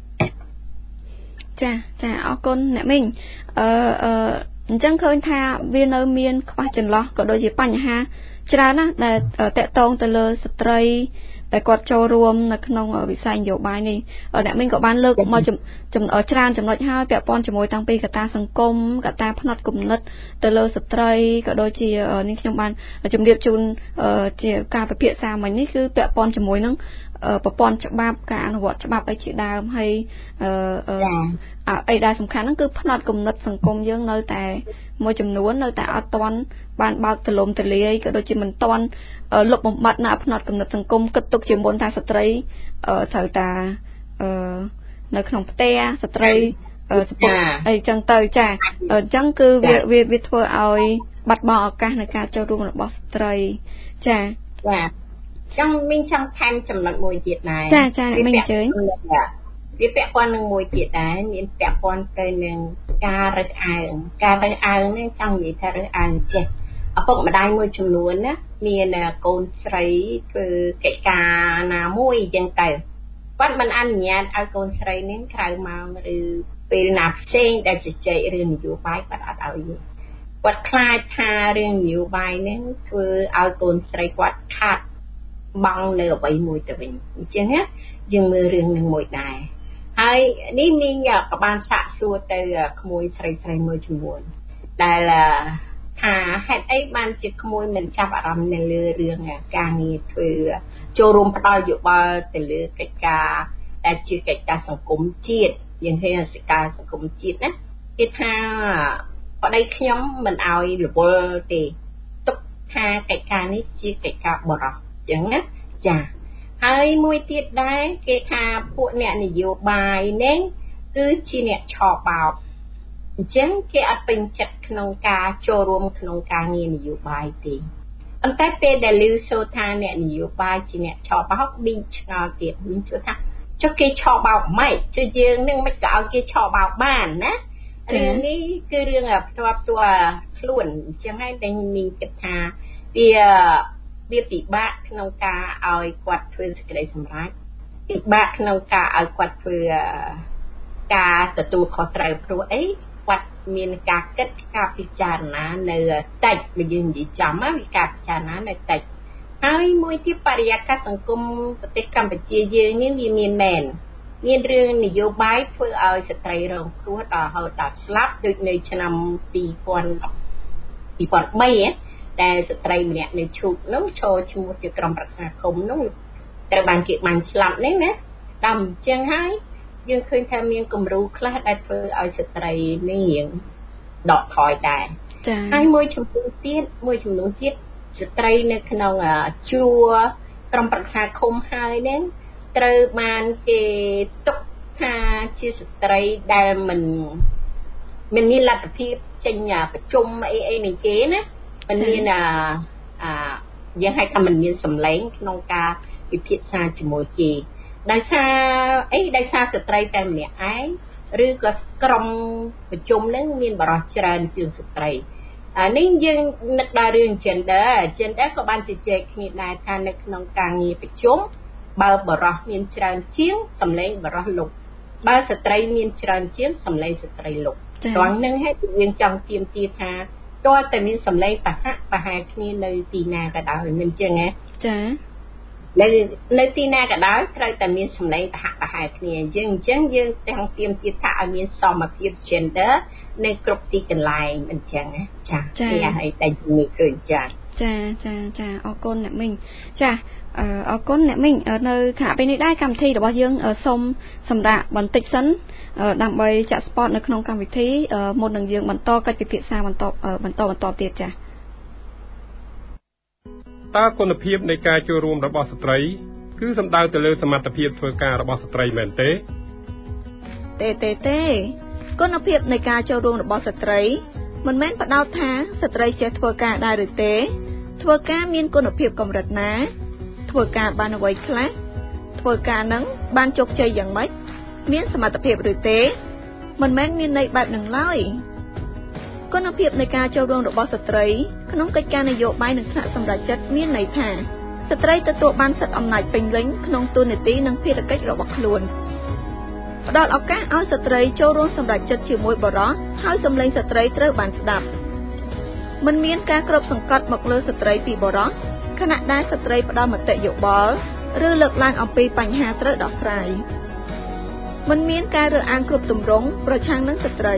ចាចាអរគុណអ្នកមីងអឺអឺអញ្ចឹងឃើញថាវានៅមានខ្វះចន្លោះក៏ដូចជាបញ្ហាច្រើនណាស់ដែលតាក់ទងទៅលើស្ត្រីដែលគាត់ចូលរួមនៅក្នុងវិស័យនយោបាយនេះអ្នកមីងក៏បានលើកមកច្រើនចំណុចហើយពាក់ព័ន្ធជាមួយតាំងពីកត្តាសង្គមកត្តាផ្នត់គំនិតទៅលើស្ត្រីក៏ដូចជានេះខ្ញុំបានជម្រាបជូនជាការពិភាក្សាមិញនេះគឺពាក់ព័ន្ធជាមួយនឹងប្រព័ន្ធច្បាប់ការអនុវត្តច្បាប់អីជាដើមហើយអីដែលសំខាន់ហ្នឹងគឺផ្នត់គំនិតសង្គមយើងនៅតែមួយចំនួននៅតែអត់ទាន់បានបើកទលំទលាយក៏ដូចជាមិនទាន់លុបបំបាត់នៅផ្នត់គំនិតសង្គមគិតទុកជាមុនថាស្ត្រីត្រូវតានៅក្នុងផ្ទះស្ត្រីសពុកអីចឹងទៅចាអញ្ចឹងគឺវាវាធ្វើឲ្យបាត់បង់ឱកាសនៃការចូលរួមរបស់ស្ត្រីចាចាចង់មីងចង់ថែមចំណុចមួយទៀតដែរចាចាមីងអញ្ជើញវាពាក់ព័ន្ធនឹងមួយទៀតដែរមានពាក់ព័ន្ធទៅនឹងការរើសអើងការរើសអើងនេះចង់និយាយថារើសអើងចេះឪពុកម្ដាយមួយចំនួនណាមានកូនស្រីធ្វើកិច្ចការណាមួយអញ្ចឹងទៅគាត់មិនអនុញ្ញាតឲ្យកូនស្រីនេះក្រៅម៉ោងឬពេលណាផ្សេងដែលជជែករឿងនយោបាយគាត់អត់ឲ្យទេគាត់ខ្លាចថារឿងនយោបាយនេះធ្វើឲ្យកូនស្រីគាត់ខាតបង់នៅអ្វីមួយទៅវិញអញ្ចឹងណាយើងមើលរឿងនឹងមួយដែរហើយនេះមីងក៏បានសាកសួរទៅក្មួយស្រីស្រីមួយចំនួនដែលថាហេតុអីបានជាក្មួយមិនចាប់អារម្មណ៍នៅលើរឿងការងារធ្វើចូលរួមផ្ដល់យោបល់ទៅលើកិច្ចការដែលជាកិច្ចការសង្គមជាតិយើងហៅសិកាសង្គមជាតិណាគេថាប្តីខ្ញុំមិនអោយរវល់ទេទុកថាកិច្ចការនេះជាកិច្ចការបរោះអញ្ចឹងណាចាហើយមួយទៀតដែរគេថាពួកអ្នកនយោបាយនេះគឺជាអ្នកឆោបោកអញ្ចឹងគេអត់ពេញចិត្តក្នុងការចូលរួមក្នុងការងារនយោបាយទេប៉ុន្តែពេលដែលឮសូរថាអ្នកនយោបាយជាអ្នកឆោបោកមីងឆ្ងល់ទៀតមីងសួរថាចុះគេឆោបោកម៉េចជួយយើងនឹងមិនក៏ឲ្យគេឆោបោកបានណារឿងនេះគឺរឿងផ្ទាល់ផ្ទាល់ខ្លួនអញ្ចឹងហើយតែមីងគិតថាវាវាពិបាកក្នុងការឲ្យគាត់ធ្វើសេចក្តីសម្រេចពិបាកក្នុងការឲ្យគាត់ធ្វើការទទួលខុសត្រូវព្រោះអីគាត់មានការគិតការពិចារណានៅតិចបើយើងនិយាយចំណាវាការពិចារណានៅតិចហើយមួយទៀតបរិយាកាសសង្គមប្រទេសកម្ពុជាយើងនេះវាមានមែនមានរឿងនយោបាយធ្វើឲ្យស្ត្រីរងគ្រោះដល់រហូតដល់ស្លាប់ដូចនៅឆ្នាំពីរពាន់បីដែលស្ត្រីម្នាក់នៅឈូកនោះចូលឈ្មោះជាក្រុមប្រឹក្សាឃុំនោះត្រូវបានគេបាញ់ស្លាប់នេះណាតាមអញ្ចឹងហើយយើងឃើញថាមានគំរូខ្លះដែលធ្វើឲ្យស្ត្រីនេះរៀងដកថយដែរចា៎ហើយមួយចំនួនទៀតមួយចំនួនទៀតស្ត្រីនៅក្នុងជួរក្រុមប្រឹក្សាឃុំហើយនេះត្រូវបានគេទុកថាជាស្ត្រីដែលមិនមិនមានលទ្ធភាពចេញប្រជុំអីអីនឹងគេណាមិនមានអាអាយើងហៅថាមិនមានសម្លេងក្នុងការពិភាក្សាជាមួយគេដោយសារអីដោយសារស្ត្រីតែម្នាក់ឯងឬក៏ក្រុមប្រជុំហ្នឹងមានបរិសុទ្ធច្រើនជាងស្ត្រីអានេះយើងនឹកដល់រឿង gender gender ក៏បានជជែកគ្នាដែរថានៅក្នុងការងារប្រជុំបើបរិសុទ្ធមានច្រើនជាងសម្លេងបរិសុទ្ធលុបបើស្ត្រីមានច្រើនជាងសម្លេងស្ត្រីលុបត្រង់ហ្នឹងហើយយើងចង់ទាមទារថាតើតែមានសម្លេងប្រហាក់ប្រហែលគ្នានៅទីណាក៏ដោយមិនចឹងណាចានៅនៅទីណាក៏ដោយត្រូវតែមានសម្លេងប្រហាក់ប្រហែលគ្នាយើងអញ្ចឹងយើងទាំងទាមទារថាឲ្យមានសមភាព gender នៅគ្រប់ទីកន្លែងមិនចឹងណាចានេះឲ្យតែជំនួយឃើញចាចាចាចាអរគុណអ្នកមីងចាអរគុណអ្នកមីងនៅខណៈពេលនេះដែរកម្មវិធីរបស់យើងសូមសម្រាប់បន្តិចសិនដើម្បីចាក់ស្ពតនៅក្នុងកម្មវិធីមុននឹងយើងបន្តកិច្ចពិភាក្សាបន្តបន្តបន្តទៀតចាតើគុណភាពនៃការចូលរួមរបស់ស្ត្រីគឺសំដៅទៅលើសមត្ថភាពធ្វើការរបស់ស្ត្រីមែនទេទេទេទេគុណភាពនៃការចូលរួមរបស់ស្ត្រីមិនមែនផ្ដោតថាស្ត្រីចេះធ្វើការដែរឬទេធ្វើការមានគុណភាពកម្រិតណាធ្វើការបានអ្វីខ្លះធ្វើការនឹងបានជោគជ័យយ៉ាងម៉េចមានសមត្ថភាពឬទេមិនមែនមានន័យបែបនឹងឡើយគុណភាពនៃការចូលរួមរបស់ស្ត្រីក្នុងកិច្ចការនយោបាយនិងថ្នាក់សម្រេចចិត្តមានន័យថាស្ត្រីទទួលបានសិទ្ធិអំណាចពេញលេញក្នុងតួនាទីនិងភារកិច្ចរបស់ខ្លួនផ្ដល់ឱកាសឲ្យស្ត្រីចូលរួមសម្រេចចិត្តជាមួយបុរសហើយសម្លេងស្ត្រីត្រូវបានស្ដាប់មិនមានការគ្របសង្កត់មកលើស្ត្រីពីបុរសខណៈដែលស្ត្រីផ្ដល់មតិយោបល់ឬលើកឡើងអំពីបញ្ហាត្រូវដោះស្រាយមិនមានការរើសអើងគ្រប់ទម្រង់ប្រឆាំងនឹងស្ត្រី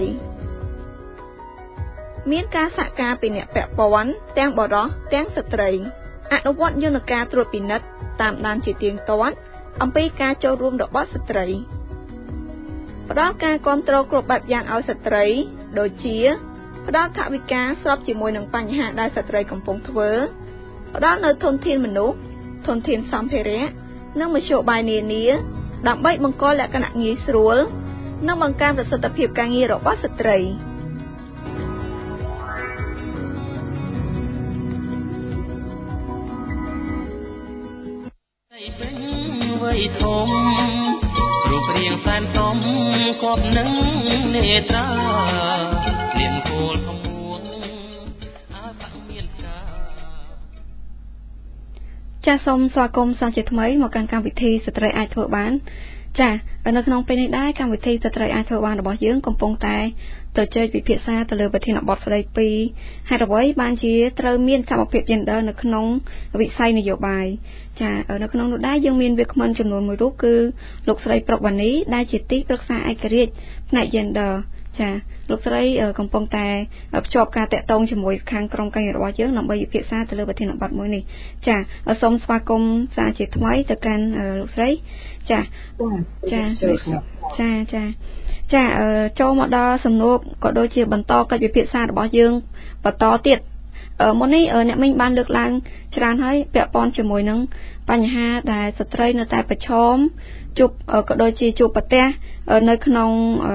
មានការសហការពីអ្នកពាក់ព័ន្ធទាំងបុរសទាំងស្ត្រីអនុវត្តយន្តការត្រួតពិនិត្យតាមដានជាទៀងទាត់អំពីការចូលរួមរបស់ស្ត្រីផ្ដល់ការគាំទ្រគ្រប់បែបយ៉ាងឲ្យស្ត្រីដូចជាផ្ដល់ថវិកាស្របជាមួយនឹងបញ្ហាដែលស្ត្រីកំពុងធ្វើផ្ដល់នូវធនធានមនុស្សធនធានសម្ភារៈនិងមធ្យោបាយនានាដើម្បីបង្កលក្ខណៈងាយស្រួលនិងបង្កើនប្រសិទ្ធភាពការងាររបស់ស្ត្រីវ័យធំរូបរាងសែនសមគប់នឹងនេត្រាលៀនគោលខមួងអើបាក់មានការចាសសូមស្វាគមន៍សាជាថ្មីមកកាន់កម្មវិធីស្ត្រីអាចធ្វើបានចានៅក្នុងពេលនេះដែរកម្មវិធីស្ត្រីអាចធ្វើបានរបស់យើងកំពុងតែទៅជែកពិភាក្សាទៅលើប្រធានបទស្ដីពីហេតុអ្វីបានជាត្រូវមានសមភាព gender នៅក្នុងវិស័យនយោបាយចានៅក្នុងនោះដែរយើងមានវាគ្មិនចំនួនមួយរូបគឺលោកស្រីប្រុកវ៉ានីដែលជាទីប្រឹក្សាឯករាជ្យផ្នែក gender ចាលោកស្រីកំពុងតែភ្ជាប់ការតាក់ទងជាមួយខាងក្រុមការងាររបស់យើងដើម្បីពិភាក្សាទៅលើប្រធានបទមួយនេះចាសូមស្វាគមន៍សាជាថ្មីទៅកាន់លោកស្រីចាចាចាចាចាចូលមកដល់សំណួរក៏ដូចជាបន្តកិច្ចពិភាក្សារបស់យើងបន្តទៀតមុននេះអ្នកមីងបានលើកឡើងច្រើនហើយពាក់ព័ន្ធជាមួយនឹងបញ្ហាដែលស្ត្រីនៅតែប្រឈមជួបក៏ដូចជាជួបប្រទះនៅក្នុង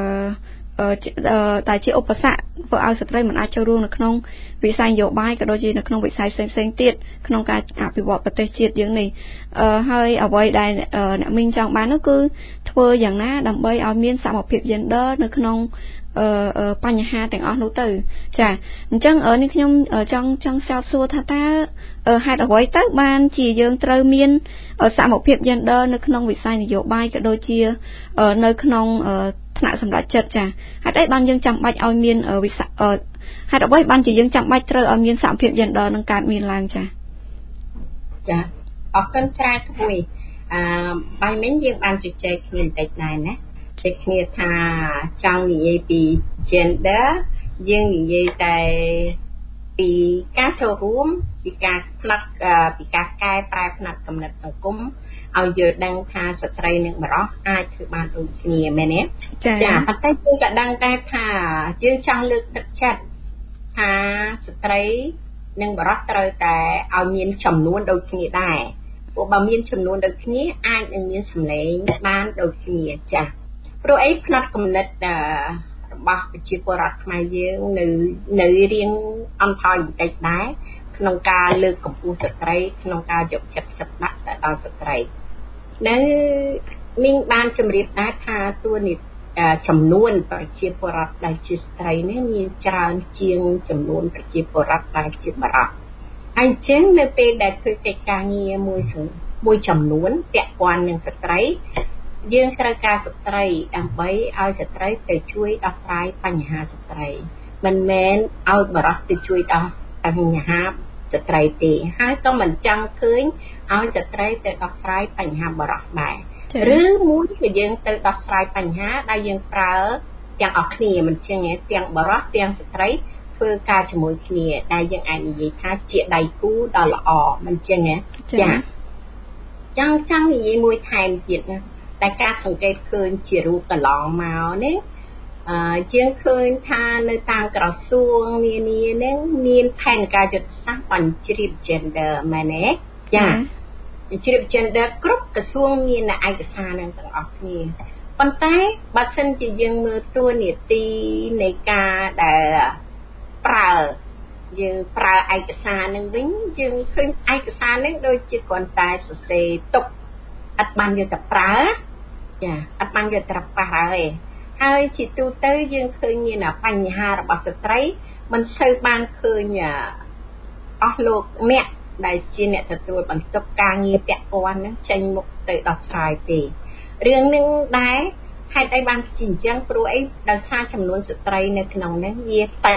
តែជាឧបសគ្គធ្វើឲ្យស្ត្រីមិនអាចចូលរួមនៅក្នុងវិស័យនយោបាយក៏ដូចជានៅក្នុងវិស័យផ្សេងៗទៀតក្នុងការអភិវឌ្ឍប្រទេសជាតិយើងនេះហើយអ្វីដែលអ្នកមីងចង់បាននោះគឺធ្វើយ៉ាងណាដើម្បីឲ្យមានសមភាព gender នៅក្នុងបញ្ហាទាំងអស់នោះទៅចាអញ្ចឹងនេះខ្ញុំចង់ចង់ចោទសួរថាតើហេតុអ្វីទៅបានជាយើងត្រូវមានសមភាព gender នៅក្នុងវិស័យនយោបាយក៏ដូចជានៅក្នុងថ្នាក់សម្រាប់ចិត្តចាហេតុអីបានយើងចាំបាច់ឲ្យមានវិស័យហេតុអ្វីបានជាយើងចាំបាច់ត្រូវឲ្យមានសមភាព gender នឹងកើតមានឡើងចាចាអរគុណច្រើនគួយអឺបាយមិញយើងបានជជែកគ្នាបន្តិចដែរណាជែកគ្នាថាចង់និយាយពី gender យើងនិយាយតែពីការចូលរួមពីការផ្នែកពីការកែប្រែផ្នែកគំនិតសង្គមឲ្យយល់ដឹងថាស្ត្រីនិងបុរសអាចធ្វើបានដូចគ្នាមែនទេចាប៉ុន្តែយើងក៏ដឹងដែរថាយើងចង់លើកទឹកចិត្តថាស្ត្រីនិងបុរសត្រូវតែឲ្យមានចំនួនដូចគ្នាដែរព្រោះបើមានចំនួនដូចគ្នាអាចនឹងមានសម្លេងបានដូចគ្នាចាព្រោះអីផ្នែកគំនិតរបស់ប្រជាពលរដ្ឋខ្មែរយើងនៅនៅរៀងអន្តរបន្តិចដែរក្នុងការលើកកម្ពស់ស្ត្រីក្នុងការយកចិត្តទុកដាក់ទៅដល់ស្ត្រីនៅមីងបានជម្រាបដែរថាតួនាទីចំនួនប្រជាពលរដ្ឋដែលជាស្ត្រីនេះមានច្រើនជាងចំនួនប្រជាពលរដ្ឋដែលជាបុរសអញ្ចឹងនៅពេលដែលធ្វើកិច្ចការងារមួយមួយចំនួនពាក់ព័ន្ធនឹងស្ត្រីយើងត្រូវការស្ត្រីដើម្បីឲ្យស្ត្រីទៅជួយដោះស្រាយបញ្ហាស្ត្រីមិនមែនឲ្យបុរសទៅជួយដោះបញ្ហាស្ត្រីទេហើយក៏មិនចង់ឃើញឲ្យស្ត្រីទៅដោះស្រាយបញ្ហាបុរសដែរឬមួយគឺយើងទៅដោះស្រាយបញ្ហាដែលយើងប្រើទាំងអស់គ្នាមិនចឹងទេទាំងបុរសទាំងស្ត្រីធ្វើការជាមួយគ្នាដែលយើងអាចនិយាយថាជាដៃគូដ៏ល្អមិនចឹងទេចាចង់ចង់និយាយមួយថែមទៀតណាតែការសង្កេតឃើញជារូបកន្លងមកនេះអឺយើងឃើញថានៅតាមក្រសួងនានានឹងមានផែនការយុទ្ធសាស្ត្របញ្ជ្រាប gender មែនទេចាជ្រាប gender គ្រប់ក្រសួងមានឯកសារនឹងទាំងអស់គ្នាប៉ុន្តែបើសិនជាយើងមើលតួនាទីនៃការដែលប្រើយើងប្រើឯកសារនឹងវិញយើងឃើញឯកសារនឹងដូចជាគ្រាន់តែសរសេរទុកអត់បានយកទៅប្រើចាអត់បានយកទៅប្រើទេហើយជាទូទៅយើងឃើញមានបញ្ហារបស់ស្ត្រីមិនសូវបានឃើញអស់លោកអ្នកដែលជាអ្នកទទួលបន្ទុកការងារពាក់ព័ន្ធនឹងចេញមុខទៅដោះស្រាយទេរឿងនឹងដែរហេតុអីបានជាអញ្ចឹងព្រោះអីដោយសារចំនួនស្ត្រីនៅក្នុងនេះវាតាក់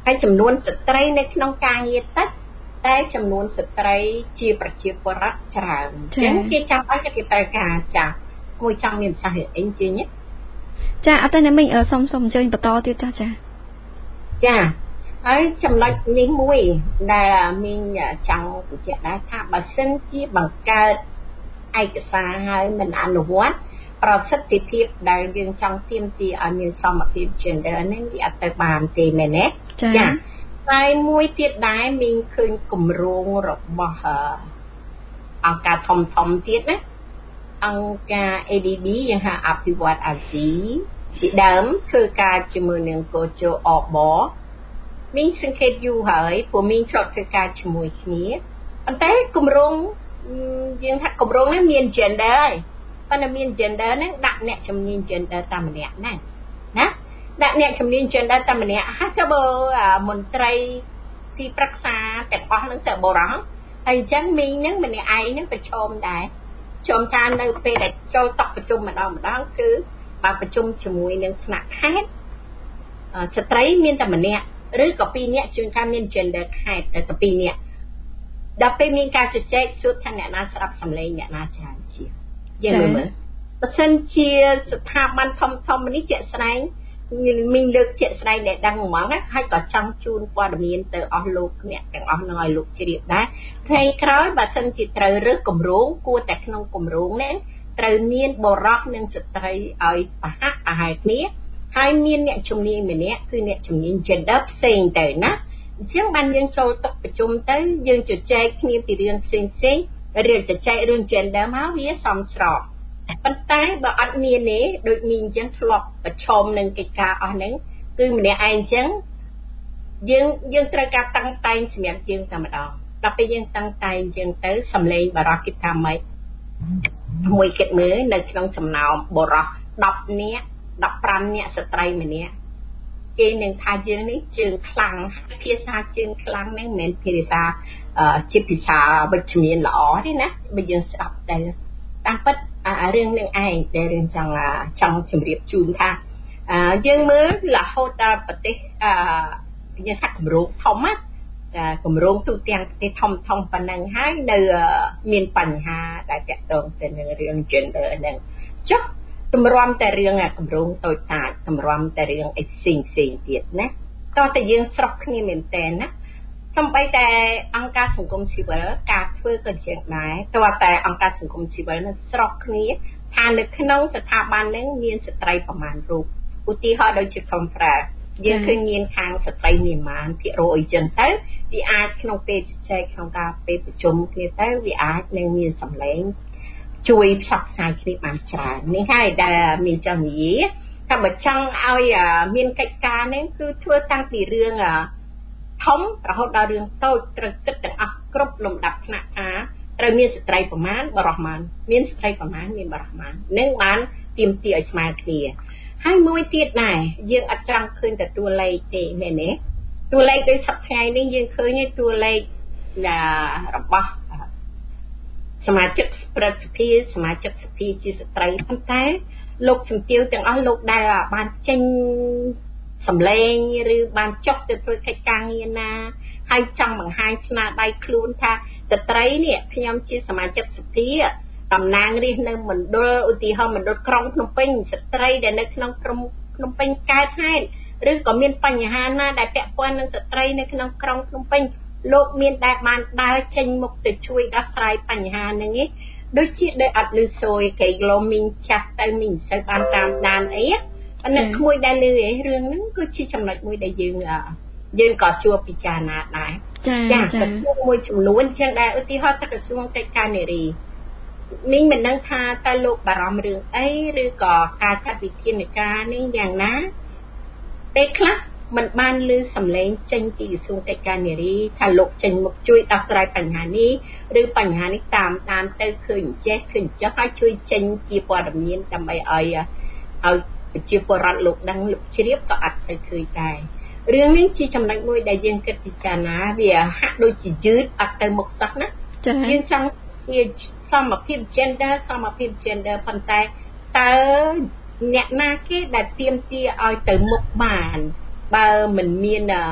ហើយចំនួនស្ត្រីនៅក្នុងការងារតិចតែចំនួនស្ត្រីជាប្រជាពលរដ្ឋច្រើនអញ្ចឹងគេចាំបាច់គេត្រូវការចាស់គួរចង់មានសាសអីជាញចាអត់ទេអ្នកមីងសុំសុំអញ្ជើញបន្តទៀតចាស់ចាចាហើយចំណុចនេះមួយដែលមីងចង់បញ្ជាក់ដែរថាបើសិនជាបង្កើតឯកសារហើយមិនអនុវត្តប្រសិទ្ធភាពដែលយើងចង់ទាមទារឲ្យមានសមភាព gender នេះវាអត់ទៅបានទេមែនទេចាហើយមួយទៀតដែរមីងឃើញគម្រោងរបស់អង្គការធំធំទៀតណាអង្គការ A D B យ៉ាងហៅអភិវឌ្ឍអាស៊ីពីដើមធ្វើការជាមួយនឹងកោជអបមីងសង្កេតយូរហើយព្រោះមីងធ្លាប់ធ្វើការជាមួយគ្នាប៉ុន្តែគម្រោងយើងថាគម្រោងនេះមាន gender ហើយប៉ុន្តែមាន gender ហ្នឹងដាក់អ្នកជំនាញ gender តែម្នាក់ណាណាដាក់អ្នកជំនាញ gender តែម្នាក់ហើយចុះបើមន្ត្រីទីប្រឹក្សាទាំងអស់ហ្នឹងទៅបរោះហើយអញ្ចឹងមីងហ្នឹងម្នាក់ឯងហ្នឹងប្រឈមដែរចំថានៅពេលដែលចូលតុប្រជុំម្ដងម្ដងគឺបើប្រជុំជាមួយនឹងថ្នាក់ខេត្តស្ត្រីមានតែម្នាក់ឬក៏ពីរនាក់ជួនកាលមាន gender ខេត្តតែតែពីរនាក់ដល់ពេលមានការជជែកសួរថាអ្នកណាស្ដាប់សំឡេងអ្នកណាច្រើនជាងយើងមើលមើលបើសិនជាស្ថាប័នធំធំនេះជាក់ស្ដែងមីងលើកជាក់ស្ដែងដែលដឹងហ្មងហើយក៏ចង់ជូនព័ត៌មានទៅអស់លោកអ្នកទាំងអស់នឹងឲ្យលោកជ្រាបដែរថ្ងៃក្រោយបើសិនជាត្រូវរើសគម្រោងគួរតែក្នុងគម្រោងនេះត្រូវមានបរិសុទ្ធនិងស្ត្រីឲ្យប្រហាក់ប្រហែលគ្នាហើយមានអ្នកជំនាញម្នាក់គឺអ្នកជំនាញ gender ផ្សេងទៅណាអញ្ចឹងបានយើងចូលតុប្រជុំទៅយើងជជែកគ្នាពីរឿងផ្សេងផ្សេងរឿងជជែករឿង gender មកវាសមស្របប៉ុន្តែបើអត់មានទេដូចមីងអញ្ចឹងធ្លាប់ប្រឈមនឹងកិច្ចការអស់ហ្នឹងគឺម្នាក់ឯងអញ្ចឹងយើងយើងត្រូវការតាំងតែងសម្រាប់យើងតែម្ដងដល់ពេលយើងតាំងតែងអញ្ចឹងទៅសម្លេងបរិសុទ្ធគិតថាម៉េចមួយគិតមើលនៅក្នុងចំណោមបរិសុទ្ធដប់នាក់ដប់ប្រាំនាក់ស្ត្រីម្នាក់គេនឹងថាយើងនេះជើងខ្លាំងភាសាជើងខ្លាំងហ្នឹងមិនមែនភាសាជាភាសាវិជ្ជមានល្អទេណាបើយើងស្ដាប់ទៅតាមពិតរឿងនឹងឯងដែលរឿងចង់ចង់ជម្រាបជូនថាយើងមើលរហូតដល់ប្រទេសយើងថាគម្រោងធំណាគម្រោងទូទាំងប្រទេសធំធំប៉ុណ្ណឹងហើយនៅមានបញ្ហាដែលតាក់ទងទៅនឹងរឿង gender ហ្នឹងចុះតម្រាំតែរឿងគម្រោងតូចតាចតម្រាំតែរឿងអីផ្សេងផ្សេងទៀតណាតោះតែយើងស្រុកគ្នាមែនតើណាសំបីតែអង្គការសង្គមស៊ីវិលការធ្វើក៏ជាងដែរតើតែអង្គការសង្គមស៊ីវិលនឹងស្រុកគ្នាថានៅក្នុងស្ថាប័នហ្នឹងមានស្ត្រីប្រមាណរូបឧទាហរណ៍ដូចជា conference យើងឃើញមានខាងស្ត្រីមានប្រមាណភាគរយអីចឹងទៅវាអាចក្នុងពេលជជែកក្នុងការពេលប្រជុំគ្នាទៅវាអាចនឹងមានសម្លេងជួយផ្សព្វផ្សាយគ្នាបានច្រើននេះហើយដែលមានចង់និយាយថាបើចង់ឲ្យមានកិច្ចការនេះគឺធ្វើតាំងពីរឿងធំរហូតដល់រឿងតូចត្រូវគិតទាំងអស់គ្រប់លំដាប់ថ្នាក់ថាត្រូវមានស្ត្រីប្រមាណបរិសុទ្ធប្រមាណមានស្ត្រីប្រមាណមានបរិសុទ្ធប្រមាណនឹងបានទាមទារឲ្យស្មើគ្នាហើយមួយទៀតដែរយើងអត់ចង់ឃើញតែតួលេខទេមែនទេតួលេខដូចសប្តាហ៍នេះយើងឃើញតួលេខរបស់សមាជិកប្រតិភិសមាជិកសភាជាស្ត្រីប៉ុន្តែលោកជំទាវទាំងអស់លោកដែលបានចេញសម្លេងឬបានចុះទៅធ្វើកិច្ចការងារណាហើយចង់បង្ហាញស្នាដៃខ្លួនថាស្ត្រីនេះខ្ញុំជាសមាជិកសភាតំណាងរាស្ត្រនៅមណ្ឌលឧទាហរណ៍មណ្ឌលក្រុងភ្នំពេញស្ត្រីដែលនៅក្នុងក្រុងភ្នំពេញកើតហេតុឬក៏មានបញ្ហាណាដែលពាក់ព័ន្ធនឹងស្ត្រីនៅក្នុងក្រុងភ្នំពេញលោកមានដែលបានដើរចេញមុខទៅជួយដោះស្រាយបញ្ហាហ្នឹងឯងដូចជាដែលអត់លឺសូរគេលោមីងចាស់ទៅមីងមិនសូវបានតាមដានអីប៉ុន្តែក្មួយដែលលឺឯងរឿងហ្នឹងគឺជាចំណុចមួយដែលយើងយើងក៏ជួបពិចារណាដែរចា៎ក្រសួងមួយចំនួនចឹងដែរឧទាហរណ៍ទៅក្រសួងកិច្ចការនារីមីងមិនដឹងថាតើលោកបារម្ភរឿងអីឬក៏ការចាត់វិធានការនេះយ៉ាងណាពេលខ្លះមិនបានឮសម្លេងចេញពីក្រសួងកិច្ចការនារីថាលោកចេញមកជួយដោះស្រាយបញ្ហានេះឬបញ្ហានេះតាមតាមទៅឃើញចេះឃើញចុះហើយជួយចេញជាព័ត៌មានដើម្បីឲ្យឲ្យប្រជាពលរដ្ឋលោកដឹងលោកជ្រាបក៏អត់សូវឃើញដែររឿងនេះជាចំណុចមួយដែលយើងគិតពិចារណាវាហាក់ដូចជាយឺតអត់ទៅមុខសោះណាយើងចង់វាសមភាព gender សមភាព gender ប៉ុន្តែតើអ្នកណាគេដែលទាមទារឲ្យទៅមុខបានបើមិនមាន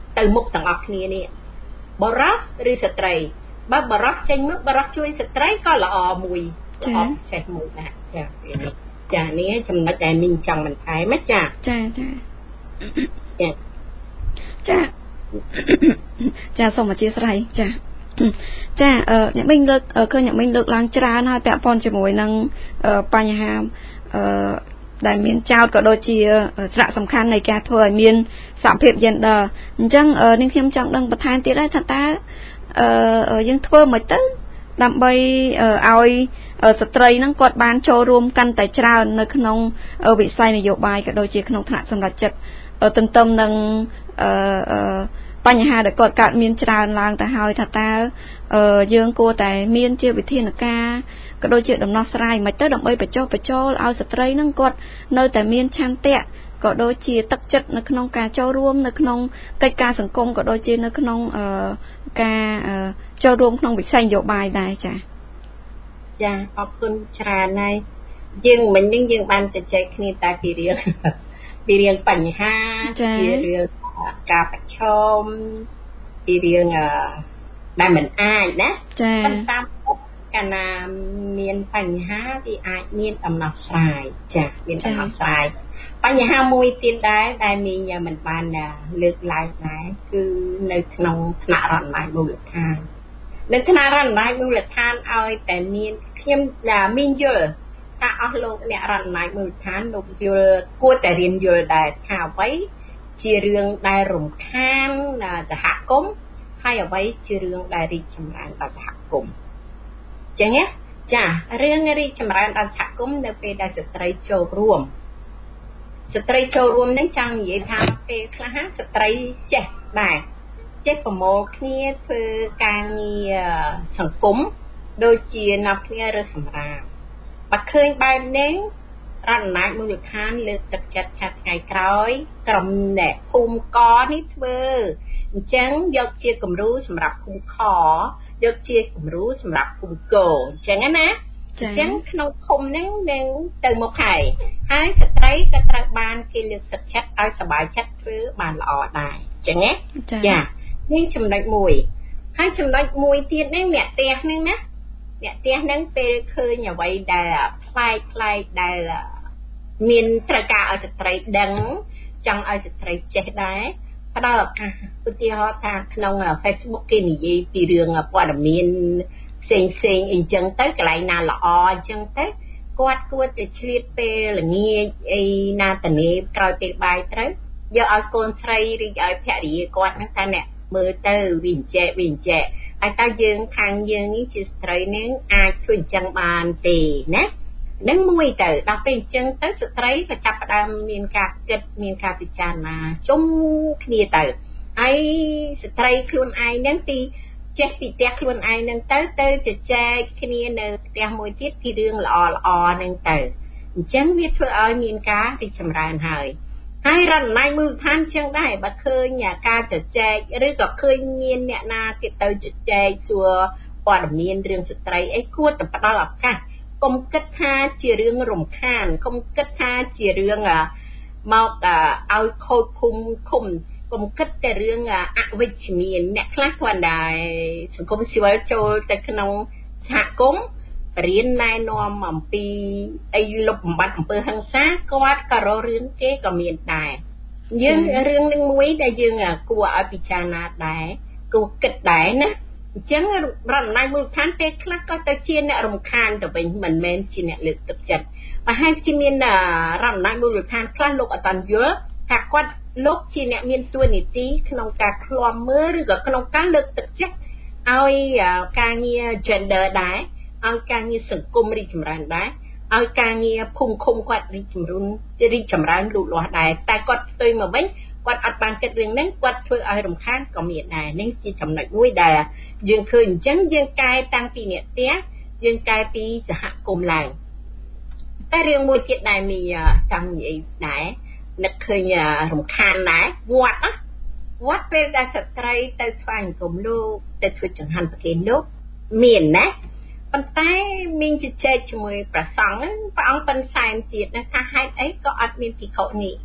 ទៅមុខទាំងអស់គ្នានេះបរោះឬស្ត្រីបើបរោះចេញមកបរោះជួយស្ត្រីក៏ល្អមួយល្អពិសេសមួយដែរចាចានេះចំណុចដែលមីងចង់បន្ថែមចាចាចាចាចាចាសូមអធិស្ឋានចាចាអឺអ្នកមីងលើកឃើញអ្នកមីងលើកឡើងច្រើនហើយពាក់ព័ន្ធជាមួយនឹងបញ្ហាអឺដែលមានចោតក៏ដូចជាសារៈសំខាន់នៃការធ្វើឲ្យមានសហភាព gender អញ្ចឹងនាងខ្ញុំចង់ដឹងបន្ថែមទៀតដែរថាតើអឺយើងធ្វើមិនទៅដើម្បីឲ្យស្ត្រីហ្នឹងគាត់បានចូលរួមកាន់តែច្រើននៅក្នុងវិស័យនយោបាយក៏ដូចជាក្នុងថ្នាក់សម្រាប់ចិត្តទន្ទឹមនឹងអឺបញ្ហាដែលគាត់កើតមានច្រើនឡើងទៅហើយថាតើយើងគួរតែមានជាវិធានការក៏ដូចជាដំណោះស្រាយមិនទៅដើម្បីបញ្ចុះបញ្ចូលឲ្យស្ត្រីហ្នឹងគាត់នៅតែមានឆន្ទៈក៏ដូចជាទឹកចិត្តនៅក្នុងការចូលរួមនៅក្នុងកិច្ចការសង្គមក៏ដូចជានៅក្នុងការចូលរួមក្នុងវិស័យនយោបាយដែរចា៎ចាអរគុណច្រើនហើយយើងមិញនេះយើងបានជជែកគ្នាតែពីរឿងពីរឿងបញ្ហាពីរឿងការប្រឈមពីរឿងដែលមិនអាចណាប៉ុន្តែកាលណាមានបញ្ហាវាអាចមានដំណោះស្រាយចាមានដំណោះស្រាយបញ្ហាមួយទៀតដែរដែលមីងមិនបានលើកឡើងដែរគឺនៅក្នុងថ្នាក់រដ្ឋបាលមូលដ្ឋាននៅថ្នាក់រដ្ឋបាលមូលដ្ឋានឲ្យតែមានខ្ញុំមីងយល់ថាអស់លោកអ្នករដ្ឋបាលមូលដ្ឋានលោកយល់គួរតែរៀនយល់ដែរថាអ្វីជារឿងដែលរំខានសហគមន៍ហើយអ្វីជារឿងដែលរីកចម្រើនដល់សហគមន៍ចឹងណាចារឿងរីកចម្រើនដល់សហគមន៍នៅពេលដែលស្ត្រីចូលរួមស្ត្រីចូលរួមនឹងចង់និយាយថាពេលខ្លះស្ត្រីចេះដែរចេះប្រមូលគ្នាធ្វើការងារសង្គមដូចជានាំគ្នារើសសម្រាមបើឃើញបែបនេះរដ្ឋអំណាចមូលដ្ឋានលើកទឹកចិត្តថាថ្ងៃក្រោយក្រុមអ្នកភូមិកនេះធ្វើអញ្ចឹងយកជាគំរូសម្រាប់ភូមិខយកជាគំរូសម្រាប់ភូមិគអញ្ចឹងណាអញ្ចឹងក្នុងឃុំហ្នឹងនឹងទៅមុខហើយហើយស្ត្រីក៏ត្រូវបានគេលើកទឹកចិត្តឲ្យសប្បាយចិត្តធ្វើបានល្អដែរអញ្ចឹងណាចានេះចំណុចមួយហើយចំណុចមួយទៀតហ្នឹងអ្នកផ្ទះហ្នឹងណាអ្នកផ្ទះហ្នឹងពេលឃើញអ្វីដែលប្លែកប្លែកដែលមានត្រូវការឲ្យស្ត្រីដឹងចង់ឲ្យស្ត្រីចេះដែរផ្ដល់ឱកាសឧទាហរណ៍ថាក្នុង Facebook គេនិយាយពីរឿងព័ត៌មានផ្សេងផ្សេងអីចឹងទៅកន្លែងណាល្អអញ្ចឹងទៅគាត់គួរតែឆ្លៀតពេលល្ងាចអីណាតនេក្រោយពេលបាយត្រូវយកឲ្យកូនស្រីឬឲ្យភរិយាគាត់ហ្នឹងថាអ្នកមើលទៅវាអញ្ចែកវាអញ្ចែកហើយតើយើងខាងយើងនេះជាស្ត្រីនឹងអាចធ្វើអញ្ចឹងបានទេណានឹងមួយទៅដល់ពេលអញ្ចឹងទៅស្ត្រីក៏ចាប់ផ្ដើមមានការគិតមានការពិចារណាជុំគ្នាទៅហើយស្ត្រីខ្លួនឯងនឹងទីចេះពីផ្ទះខ្លួនឯងនឹងទៅទៅជជែកគ្នានៅផ្ទះមួយទៀតពីរឿងល្អល្អនឹងទៅអញ្ចឹងវាធ្វើឲ្យមានការរីកចម្រើនហើយហើយរដ្ឋអំណាចមូលដ្ឋានចឹងដែរបើឃើញការជជែកឬក៏ឃើញមានអ្នកណាគេទៅជជែកសួរព័ត៌មានរឿងស្ត្រីអីគួរតែផ្ដល់ឱកាសកុំគិតថាជារឿងរំខានកុំគិតថាជារឿងមកឲ្យខូចភូមិឃុំកុំគិតតែរឿងអវិជ្ជមានអ្នកខ្លះគាត់ដែរសង្គមស៊ីវិលចូលទៅក្នុងសហគមន៍រៀនណែនាំអំពីអីលុបបំបត្តិអំពើហិង្សាគាត់ក៏រករឿងគេក៏មានដែរយើងរឿងនឹងមួយដែលយើងគួរឲ្យពិចារណាដែរគួរគិតដែរណាអញ្ចឹងរដ្ឋអំណាចមូលដ្ឋានពេលខ្លះក៏ទៅជាអ្នករំខានទៅវិញមិនមែនជាអ្នកលើកទឹកចិត្តប្រហែលជាមានរដ្ឋអំណាចមូលដ្ឋានខ្លះលោកអត់តាន់យល់ថាគាត់លោកជាអ្នកមានតួនាទីក្នុងការឃ្លាំមើលឬក៏ក្នុងការលើកទឹកចិត្តឲ្យការងារ gender ដែរឲ្យការងារសង្គមរីកចម្រើនដែរឲ្យការងារភូមិឃុំគាត់រីកចម្រើនរីកចម្រើនលូតលាស់ដែរតែគាត់ផ្ទុយមកវិញគាត់អត់បានគិតរឿងហ្នឹងគាត់ធ្វើឲ្យរំខានក៏មានដែរនេះជាចំណុចមួយដែលយើងឃើញអញ្ចឹងយើងកែតាំងពីអ្នកផ្ទះយើងកែពីសហគមន៍ឡើងតែរឿងមួយទៀតដែលមីចង់និយាយដែរនឹកឃើញរំខានដែរវត្តណាវត្តពេលដែលស្ត្រីទៅថ្វាយអង្គមលោកទៅធ្វើចង្ហាន់ប្រគេនលោកមានណាប៉ុន្តែមីងជជែកជាមួយព្រះសង្ឃព្រះអង្គប៉ុនសែនទៀតណាថាហេតុអីក៏អត់មានភិក្ខុនេះ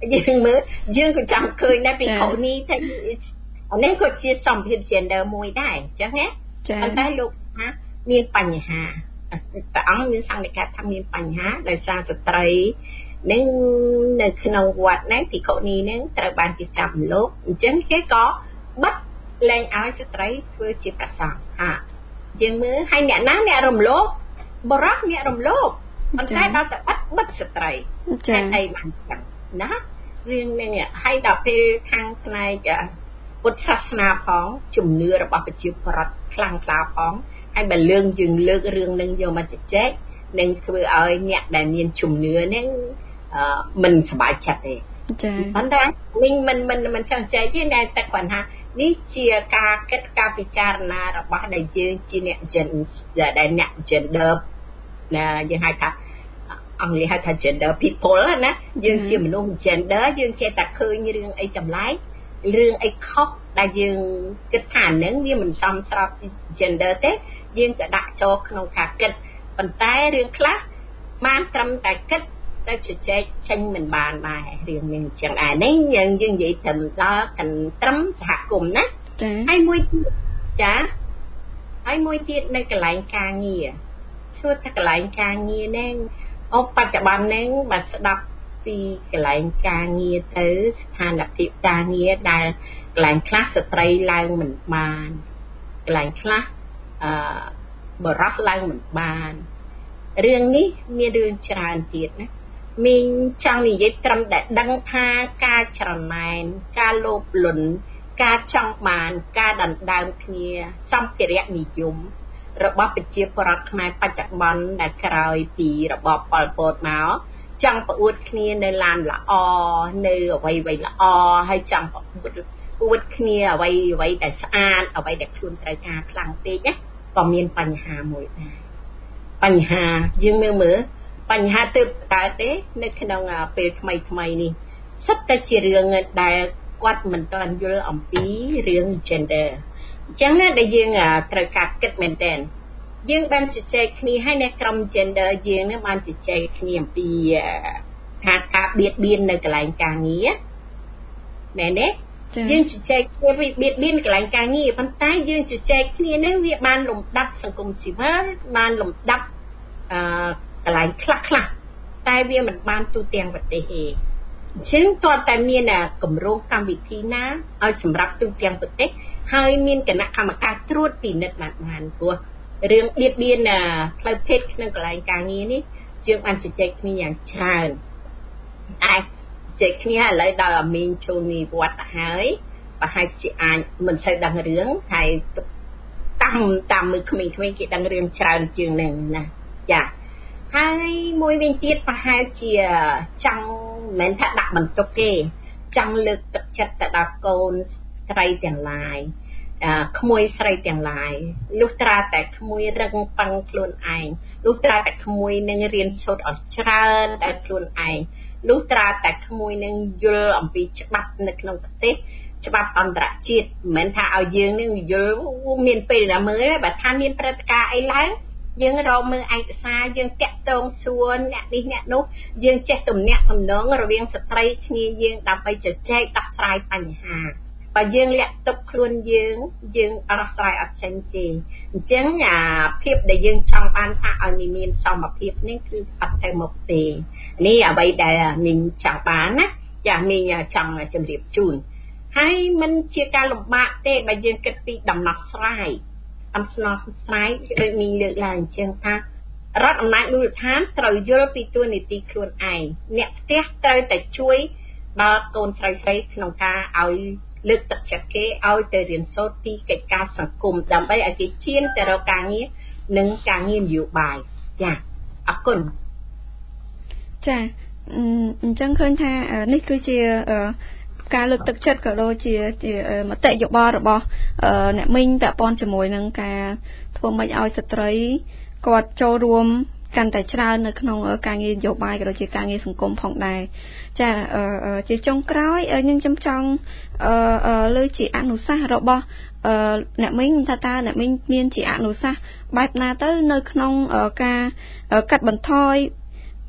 យើងមើលយើងក៏ចង់ឃើញដែរពីខុសនេះតែអានេះក៏ជាសម្ភារ gender មួយដែរអញ្ចឹងណាប៉ុន្តែលោកថាមានបញ្ហាព្រះអង្គមានសង្កេតថាមានបញ្ហាដោយសារស្ត្រីនឹងនៅក្នុងវត្តហ្នឹងភិក្ខុនីហ្នឹងត្រូវបានគេចាប់លោកអញ្ចឹងគេក៏បិទលែងឲ្យស្ត្រីធ្វើជាព្រះសង្ឃហាយើងមើលហើយអ្នកណាអ្នករំលោភបរោះអ្នករំលោភប៉ុន្តែដល់តែបិទបិទស្ត្រីចា៎អីបានចឹងណារឿងនេះហើយដល់ពេលខាងផ្នែកពុទ្ធសាសនាផងជំនឿរបស់ប្រជាប្រដ្ឋខ្លាំងក្លាផងហើយបើលើងយើងលើករឿងនឹងយកមកជជែកនឹងធ្វើឲ្យអ្នកដែលមានជំនឿនឹងមិនសប្បាយចិត្តទេចា៎ប៉ុន្តែវិញមិនមិនមិនចង់ចែកទេតែតែគាត់ថានេះជាការគិតការពិចារណារបស់ដែលយើងជាអ្នក gender ដែលអ្នក gender ណាយើងហៅថាអង់គ្លេសហៅថា gender people ណាយើងជាមនុស្ស gender យើងចេះតែឃើញរឿងអីចម្លែករឿងអីខុសដែលយើងគិតថាហ្នឹងវាមិនសមស្រប gender ទេយើងក៏ដាក់ចូលក្នុងការគិតប៉ុន្តែរឿងខ្លះបានត្រឹមតែគិតតែជជែកចេញមិនបានដែររឿងនេះចឹងដែរនេះយើងយើងនិយាយត្រឹមដល់ត្រឹមសហគមន៍ណាហើយមួយចាហើយមួយទៀតនៅកន្លែងការងារសួរថាកន្លែងការងារហ្នឹងអូបច្ចុប្បន្នហ្នឹងបើស្ដាប់ពីកន្លែងការងារទៅស្ថានភាពការងារដែលកន្លែងខ្លះស្ត្រីឡើងមិនបានកន្លែងខ្លះអឺបរោះឡើងមិនបានរឿងនេះមានរឿងច្រើនទៀតណាមីងចង់និយាយត្រឹមតែដឹងថាការច្រណែនការលោភលន់ការចង់បានការដណ្ដើមគ្នាសម្ភារៈនិយមរបស់ប្រជាពលរដ្ឋខ្មែរបច្ចុប្បន្នដែលក្រោយពីរបបប៉ុលពតមកចង់ប្រអួតគ្នានៅឡានល្អនៅអ្វីៗល្អហើយចង់ប្រអួតអួតគ្នាអ្វីអ្វីដែលស្អាតអ្វីដែលខ្លួនត្រូវការខ្លាំងពេកណាក៏មានបញ្ហាមួយដែរបញ្ហាយើងមើលមើលបញ្ហាទើបកើតទេនៅក្នុងពេលថ្មីថ្មីនេះសិតតែជារឿងដែលគាត់មិនទាន់យល់អំពីរឿង gender អញ្ចឹងណាដែលយើងត្រូវការគិតមែនតើយើងបានជជែកគ្នាហើយនៅក្រុម gender យើងនឹងបានជជែកគ្នាអំពីថាការបៀតបៀននៅកន្លែងការងារមែនទេយើងជជែកគ្នាពីបៀតបៀនកន្លែងការងារប៉ុន្តែយើងជជែកគ្នានេះវាបានលំដាប់សង្គមស៊ីវិលបានលំដាប់អឺកន្លែងខ្លះខ្លះតែវាមិនបានទូទាំងប្រទេសទេអញ្ចឹងតើតែមានគម្រោងកម្មវិធីណាឲ្យសម្រាប់ទូទាំងប្រទេសហើយមានគណៈកម្មការត្រួតពិនិត្យបានបានព្រោះរឿងបៀតបៀនផ្លូវភេទក្នុងកន្លែងការងារនេះយើងបានជជែកគ្នាយ៉ាងច្រើនតែជជែកគ្នាឥឡូវដល់អាមីងចូលនិវត្តទៅហើយប្រហែលជាអាចមិនសូវដឹងរឿងហើយតាមតាមមើលក្មេងៗគេដឹងរឿងច្រើនជាងហ្នឹងណាចាហើយមួយវិញទៀតប្រហែលជាចង់មិនមែនថាដាក់បន្ទុកទេចង់លើកទឹកចិត្តទៅដល់កូនស្រីទាំងឡាយអឺក្មួយស្រីទាំងឡាយលុះត្រាតែក្មួយរឹងប៉ឹងខ្លួនឯងលុះត្រាតែក្មួយនឹងរៀនសូត្រឲ្យច្រើនតែខ្លួនឯងលុះត្រាតែក្មួយនឹងយល់អំពីច្បាប់នៅក្នុងប្រទេសច្បាប់អន្តរជាតិមិនមែនថាឲ្យយើងនឹងយល់មានពេលណាមើលទេបើថាមានព្រឹត្តិការណ៍អីឡើងយើងរកមើលឯកសារយើងតាក់ទងសួរអ្នកនេះអ្នកនោះយើងចេះទំនាក់ទំនងរវាងស្ត្រីគ្នាយើងដើម្បីជជែកដោះស្រាយបញ្ហាបើយើងលាក់ទុកខ្លួនយើងយើងដោះស្រាយអត់ចេញទេអញ្ចឹងអាភាពដែលយើងចង់បានថាឲ្យមានសមភាពនេះគឺអត់ទៅមុខទេនេះអ្វីដែលមីងចង់បានណាចាមីងចង់ជម្រាបជូនហើយมันជាការលំបាកទេបើយើងគិតពីដំណោះស្រាយអំស្នងស្រាយដូចមីងលើកឡើងអញ្ចឹងថារដ្ឋអំណាចមូលដ្ឋានត្រូវយល់ពីទួលនីតិខ្លួនឯងអ្នកផ្ទះត្រូវតែជួយដល់កូនស្រីស្រីក្នុងការឲ្យលើកទឹកចិត្តគេឲ្យទៅរៀនសូត្រពីកិច្ចការសង្គមដើម្បីឲ្យគេឈានទៅរកការងារនិងការងារនយោបាយចាអរគុណចាអញ្ចឹងឃើញថានេះគឺជាការលើកទឹកចិត្តក៏ដូចជាមតិយោបល់របស់អ្នកមីងពាក់ព័ន្ធជាមួយនឹងការធ្វើម៉េចឲ្យស្ត្រីគាត់ចូលរួមកាន់តែច្រើននៅក្នុងការងារនយោបាយក៏ដូចជាការងារសង្គមផងដែរចាជាចុងក្រោយខ្ញុំខ្ញុំចង់លើជាអនុសាសន៍របស់អ្នកមីងថាតើអ្នកមីងមានជាអនុសាសន៍បែបណាទៅនៅក្នុងការកាត់បន្ថយ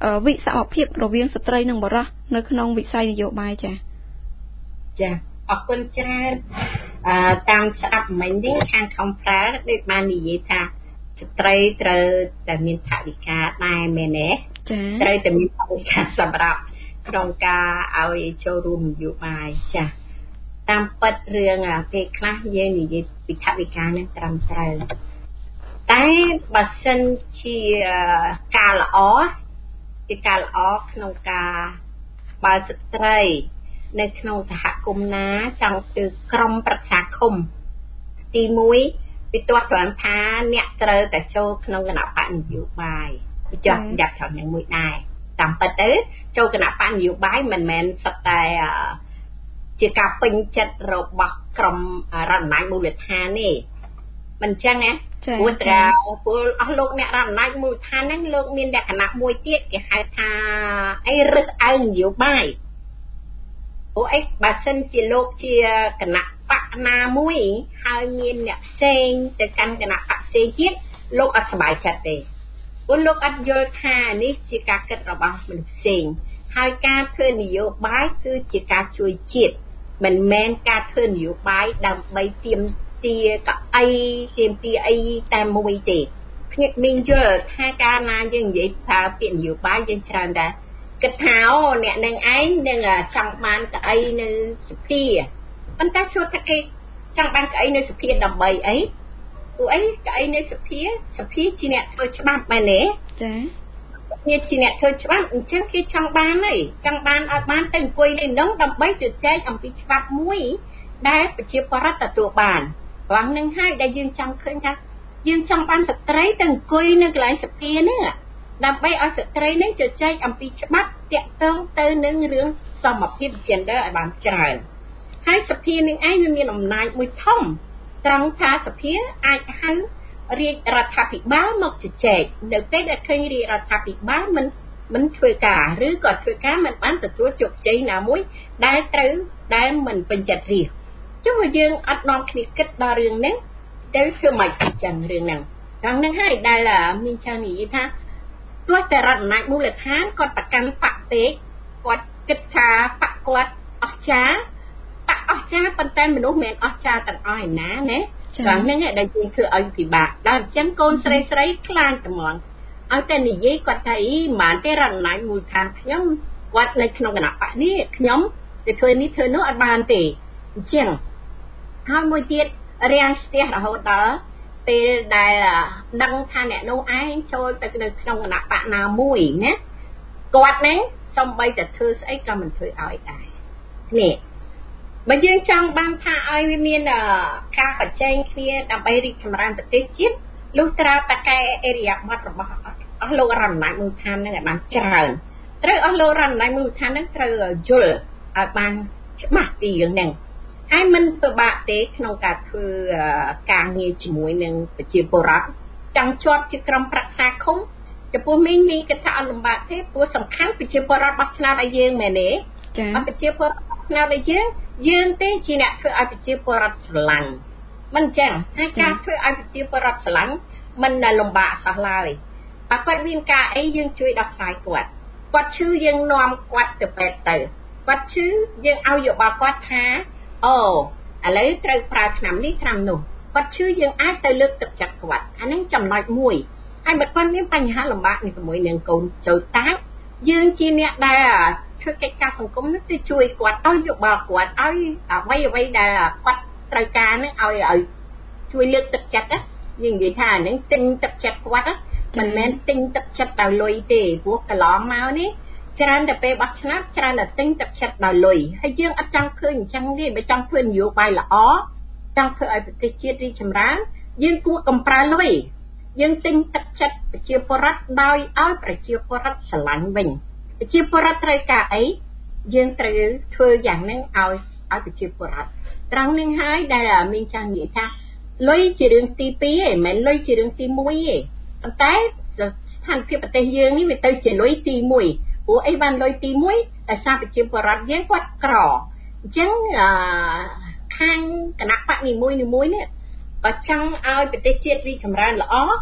វិសមភាពរវាងស្ត្រីនិងបុរសនៅក្នុងវិស័យនយោបាយចា៎ចា៎អរគុណច្រើនអឺតាមស្ដាប់មិញនេះខាងខំប្រើដូចបាននិយាយថាស្ត្រីត្រូវតែមានថវិកាដែរមែនទេចា៎ត្រូវតែមានថវិកាសម្រាប់ក្នុងការឲ្យចូលរួមនយោបាយចា៎តាមពិតរឿងពេលខ្លះយើងនិយាយពីថវិកានឹងត្រឹមត្រូវតែបើសិនជាការល្អជាការល្អក្នុងការបើស្ត្រីនៅក្នុងសហគមន៍ណាចង់ធ្វើក្រុមប្រឹក្សាឃុំទីមួយពីទាត់គ្រាន់ថាអ្នកត្រូវតែចូលក្នុងគណៈបកនយោបាយពីចោះយ៉ាប់ត្រង់មួយដែរតាមពិតទៅចូលគណៈបកនយោបាយមិនមែនសុទ្ធតែជាការពេញចិត្តរបស់ក្រុមរដ្ឋអំណាចមូលដ្ឋានទេមិនអញ្ចឹងណាព្រោះតែពលអស់លោកអ្នករដ្ឋអំណាចមូលដ្ឋានហ្នឹងលោកមានលក្ខណៈមួយទៀតគេហៅថាអីរឹសអើងនយោបាយព្រោះអីបើសិនជាលោកជាគណៈបកណាមួយហើយមានអ្នកផ្សេងទៅកាន់គណៈបកផ្សេងទៀតលោកអត់សប្បាយចិត្តទេព្រោះលោកអត់យល់ថានេះជាការគិតរបស់មនុស្សផ្សេងហើយការធ្វើនយោបាយគឺជាការជួយជាតិមិនមែនការធ្វើនយោបាយដើម្បីទាមទារកៅអីទាមទារអីតែមួយទេខ្ញុំមានយល់ថាកាលណាយើងនិយាយថាពាក្យនយោបាយយើងច្រើនដែរគិតថាអូអ្នកនឹងឯងនឹងចង់បានកៅអីនៅសភាប៉ុន្តែសួរថាគេចង់បានកៅអីនៅសភាដើម្បីអីព្រោះអីកៅអីនៅសភាសភាជាអ្នកធ្វើច្បាប់មែនទេចា៎នេះជាអ្នកធ្វើច្បាប់អញ្ចឹងគេចង់បានហើយចង់បានឲ្យបានទៅអង្គុយនៅនោះដើម្បីជជែកអំពីច្បាប់មួយដែលប្រជាពលរដ្ឋទទួលបានព្រោះនឹងហើយដែលយើងចង់ឃើញថាយើងចង់បានស្ត្រីទៅអង្គុយនៅកន្លែងសភានេះដើម្បីឲ្យស្ត្រីនេះជជែកអំពីច្បាប់ទាក់ទងទៅនឹងរឿងសមភាព gender ឲ្យបានច្រើនហើយសភានឹងឯងវាមានអំណាចមួយធំត្រង់ថាសភាអាចហៅរាជរដ្ឋាភិបាលមកជជែកនៅពេលដែលឃើញរាជរដ្ឋាភិបាលមិនមិនធ្វើការឬក៏ធ្វើការមិនបានទទួលជោគជ័យណាមួយដែលត្រូវដែលមិនពេញចិត្តរាជចុះយើងអត់នាំគ្នាគិតដល់រឿងនេះទៅធ្វើមិនអញ្ចឹងរឿងហ្នឹងត្រង់ហ្នឹងហើយដែលមានចង់និយាយថាទោះតែរដ្ឋអំណាចមូលដ្ឋានគាត់ប្រកាន់បកពេកគាត់គិតថាបកគាត់អស្ចារ្យបកអស្ចារ្យប៉ុន្តែមនុស្សមិនអស្ចារ្យទាំងអស់ឯណាណាត្រង់ហ្នឹងដែលយើងធ្វើឲ្យពិបាកដល់អញ្ចឹងកូនស្រីស្រីខ្លាចត្មងឲ្យតែនិយាយគាត់ថាអីមិនបានទេរដ្ឋអំណាចមូលដ្ឋានខ្ញុំគាត់នៅក្នុងគណៈបកនេះខ្ញុំទៅធ្វើនេះធ្វើនោះអត់បានទេអញ្ចឹងហើយមួយទៀតរាំងស្ទះរហូតដល់ពេលដែលដឹងថាអ្នកនោះឯងចូលទៅនៅក្នុងគណៈបកណាមួយណាគាត់ហ្នឹងសំបីតែធ្វើស្អីក៏មិនធ្វើឲ្យដែរនេះបើយើងចង់បានថាឲ្យវាមានការប្រជែងគ្នាដើម្បីរីកចម្រើនប្រទេសជាតិលុះត្រាតែកែអេរិយាបថរបស់អស់លោករដ្ឋអំណាចមូលដ្ឋានហ្នឹងឲ្យបានច្រើនត្រូវអស់លោករដ្ឋអំណាចមូលដ្ឋានហ្នឹងត្រូវយល់ឲ្យបានច្បាស់ពីរឿងហ្នឹងហើយមិនពិបាកទេក្នុងការធ្វើការងារជាមួយនឹងប្រជាពលរដ្ឋចង់ជាប់ជាក្រុមប្រឹក្សាឃុំចំពោះមីងមីងគិតថាអត់លំបាកទេព្រោះសំខាន់ប្រជាពលរដ្ឋបោះឆ្នោតឲ្យយើងមែនទេចា៎ប្រជាពលរដ្ឋឆ្នោតឲ្យយើងយើងទេជាអ្នកធ្វើឲ្យប្រជាពលរដ្ឋស្រឡាញ់មិនអញ្ចឹងហើយការធ្វើឲ្យប្រជាពលរដ្ឋស្រឡាញ់មិនលំបាកសោះឡើយបើគាត់មានការអីយើងជួយដោះស្រាយគាត់គាត់ឈឺយើងនាំគាត់ទៅពេទ្យទៅគាត់ឈឺយើងឲ្យយោបល់គាត់ថាអូឥឡូវត្រូវប្រើថ្នាំនេះថ្នាំនោះគាត់ឈឺយើងអាចទៅលើកទឹកចិត្តគាត់អានេះចំណុចមួយហើយបើគាត់មានបញ្ហាលំបាកនេះជាមួយនឹងកូនចូលតាយើងជាអ្នកដែលធ្វើកិច្ចការសង្គមនេះទៅជួយគាត់ឲ្យយោបល់គាត់ឲ្យអ្វីអ្វីដែលគាត់ត្រូវការនឹងឲ្យឲ្យជួយលើកទឹកចិត្តណាយើងនិយាយថាអានឹងទិញទឹកចិត្តគាត់មិនមែនទិញទឹកចិត្តដោយលុយទេព្រោះកន្លងមកនេះច្រើនតែពេលបោះឆ្នោតច្រើនតែទិញទឹកចិត្តដោយលុយហើយយើងអត់ចង់ឃើញអញ្ចឹងទេបើចង់ធ្វើនយោបាយល្អចង់ធ្វើឲ្យប្រទេសជាតិរីកចម្រើនយើងគួរកំប្រើលុយយើងទិញទឹកចិត្តប្រជាពលរដ្ឋដោយឲ្យប្រជាពលរដ្ឋស្រឡាញ់វិញប្រជាពលរដ្ឋត្រូវការអីយើងត្រូវធ្វើយ៉ាងហ្នឹងឲ្យឲ្យប្រជាពលរដ្ឋត្រង់នឹងហើយដែលមានចង់និយាយថាលុយជារឿងទីពីរឯងមិនមែនលុយជារឿងទីមួយទេប៉ុន្តែស្ថានភាពប្រទេសយើងនេះវាទៅជាលុយទីមួយព្រោះអីបានលុយទីមួយតែសារប្រជាពលរដ្ឋយើងគាត់ក្រអញ្ចឹងអឺខាងគណៈបកនីមួយនីមួយនេះបើចង់ឲ្យប្រទេសជាតិរីកចម្រើនល្អ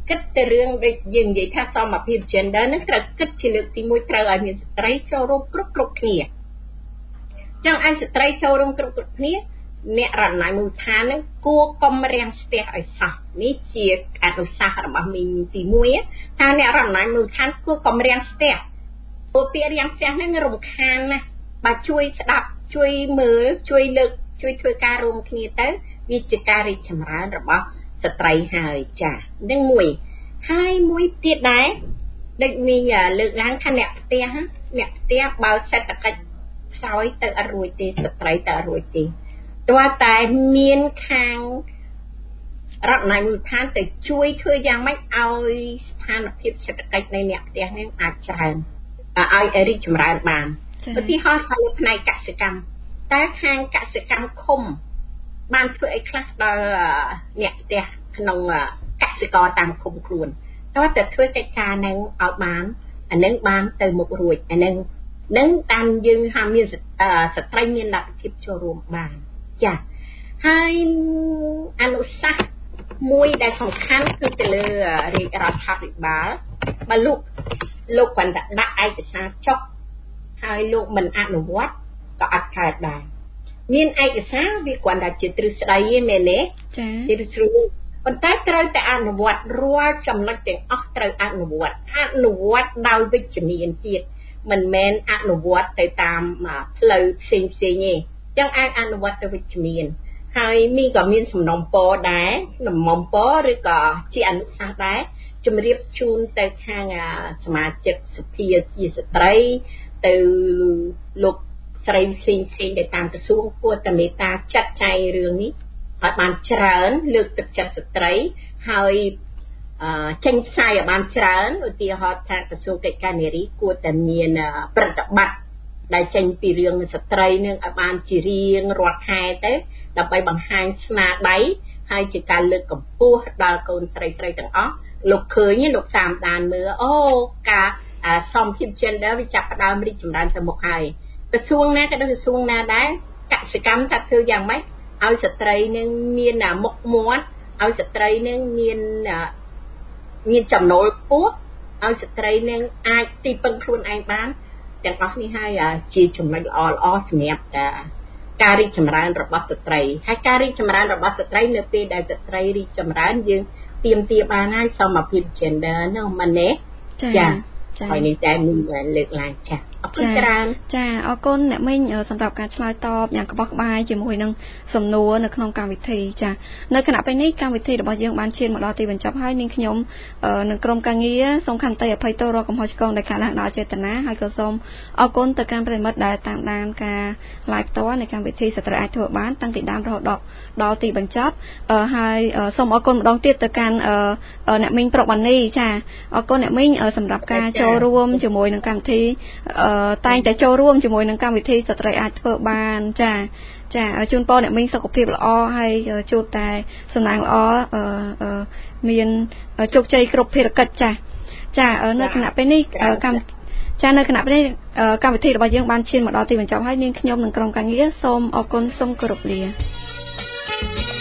គិតទៅរឿងដូចយើងនិយាយថាសមភាព gender ហ្នឹងត្រូវគិតជាលើកទីមួយត្រូវឲ្យមានស្ត្រីចូលរួមគ្រប់គ្រប់គ្នាចឹងឲ្យស្ត្រីចូលរួមគ្រប់គ្រប់គ្នាអ្នករណ័យមូលដ្ឋានហ្នឹងគួរកុំរាំងស្ទះឲ្យសោះនេះជាអនុសាសន៍របស់មីងទីមួយថាអ្នករណ័យមូលដ្ឋានគួរកុំរាំងស្ទះព្រោះពាក្យរាំងស្ទះហ្នឹងរំខានណាស់បើជួយស្ដាប់ជួយមើលជួយលើកជួយធ្វើការរួមគ្នាទៅវាជាការរីកចម្រើនរបស់ស្ត្រីហើយចានឹងមួយហើយមួយទៀតដែរដូចមីងលើកឡើងថាអ្នកផ្ទះអ្នកផ្ទះបើសេដ្ឋកិច្ចខ្សោយទៅអត់រួចទេស្ត្រីទៅអត់រួចទេទោះតែមានខាងរដ្ឋាភិបាលមូលដ្ឋានទៅជួយធ្វើយ៉ាងម៉េចឲ្យស្ថានភាពសេដ្ឋកិច្ចនៃអ្នកផ្ទះនេះអាចច្រើនឲ្យរីកចម្រើនបានឧទាហរណ៍ថាលើផ្នែកកសិកម្មតើខាងកសិកម្មឃុំបានធ្វើអីខ្លះដល់អ្នកផ្ទះក្នុងកសិករតាមឃុំខ្លួនតើតែធ្វើកិច្ចការនឹងឲ្យបានអានឹងបានទៅមុខរួចអានឹងនឹងតាមយើងថាមានស្ត្រីមានលទ្ធភាពចូលរួមបានចាហើយអនុសាសន៍មួយដែលសំខាន់គឺទៅលើរាជរដ្ឋាភិបាលបើលោកលោកគាត់ដាក់ឯកសារចុះហើយលោកមិនអនុវត្តក៏អត់កើតដែរមានឯកសារវាគ្រាន់តែជាទ្រឹស្ដីឯមែនទេចាទ្រឹស្ដីប៉ុន្តែត្រូវតែអនុវត្តរាល់ចំណុចទាំងអស់ត្រូវអនុវត្តអនុវត្តដោយវិជ្ជមានទៀតមិនមែនអនុវត្តទៅតាមផ្លូវផ្សេងផ្សេងទេចឹងអាចអនុវត្តទៅវិជ្ជមានហើយមីក៏មានសំណុំពរដែរសំណុំពរឬក៏ជាអនុសាសន៍ដែរជំរាបជូនទៅខាងសមាជិកសភាជាស្ត្រីទៅលោកស្រីផ្សេងផ្សេងដែលតាមក្រសួងគួរតែមេត្តាចាត់ចែងរឿងនេះឲ្យបានច្រើនលើកទឹកចិត្តស្ត្រីហើយចេញផ្សាយឲ្យបានច្រើនឧទាហរណ៍ថាក្រសួងកិច្ចការនារីគួរតែមានប្រតិបត្តិដែលចេញពីរឿងស្ត្រីនឹងឲ្យបានជារៀងរាល់ខែទៅដើម្បីបង្ហាញស្នាដៃហើយជាការលើកកម្ពស់ដល់កូនស្រីស្រីទាំងអស់លោកឃើញលោកតាមដានមើលអូការសមភាព gender វាចាប់ផ្ដើមរីកចម្រើនទៅមុខហើយក្រសួងណាក៏ដូចក្រសួងណាដែរកសិកម្មថាធ្វើយ៉ាងម៉េចឲ្យស្ត្រីនឹងមានមុខមាត់ឲ្យស្ត្រីនឹងមានមានចំណូលខ្ពស់ឲ្យស្ត្រីនឹងអាចទីពឹងខ្លួនឯងបានទាំងអស់នេះហើយជាចំណុចល្អល្អសម្រាប់ការរីកចម្រើនរបស់ស្ត្រីហើយការរីកចម្រើនរបស់ស្ត្រីនៅពេលដែលស្ត្រីរីកចម្រើនយើងទាមទារបានហើយសមភាព gender នោះមែនទេចាហើយនេះតែមានលើកឡើងចាអរគុណច្រើនចាអរគុណអ្នកមីងសម្រាប់ការឆ្លើយតបយ៉ាងក្បោះក្បាយជាមួយនឹងសំណួរនៅក្នុងកម្មវិធីចានៅគណៈពេលនេះកម្មវិធីរបស់យើងបានឈានមកដល់ទីបញ្ចប់ហើយនាងខ្ញុំនឹងក្រុមការងារសូមខន្តីអភ័យទោសរាល់កំហុសឆ្គងដែលកើតឡើងដោយចេតនាហើយក៏សូមអរគុណទៅកាន់ប្រិមិត្តដែលតាមដានការ live ផ្ទាល់នៃកម្មវិធីស្ត្រីអាចធ្វើបានតាំងពីដើមរហូតដល់ដល់ទីបញ្ចប់ហើយសូមអរគុណម្ដងទៀតទៅកាន់អ្នកមីងប្រុកបានីចាអរគុណអ្នកមីងសម្រាប់ការចូលរួមជាមួយនឹងកម្មវិធីតែងតែចូលរួមជាមួយនឹងកម្មវិធីស្ត្រីអាចធ្វើបានចាចាជូនពរអ្នកមីងសុខភាពល្អហើយជួបតែសំណាងល្អមានជោគជ័យគ្រប់ភារកិច្ចចាចានៅគណៈពេលនេះកម្មចានៅគណៈពេលនេះកម្មវិធីរបស់យើងបានឈានមកដល់ទីបញ្ចប់ហើយនាងខ្ញុំនិងក្រុមការងារសូមអរគុណសូមគោរពលា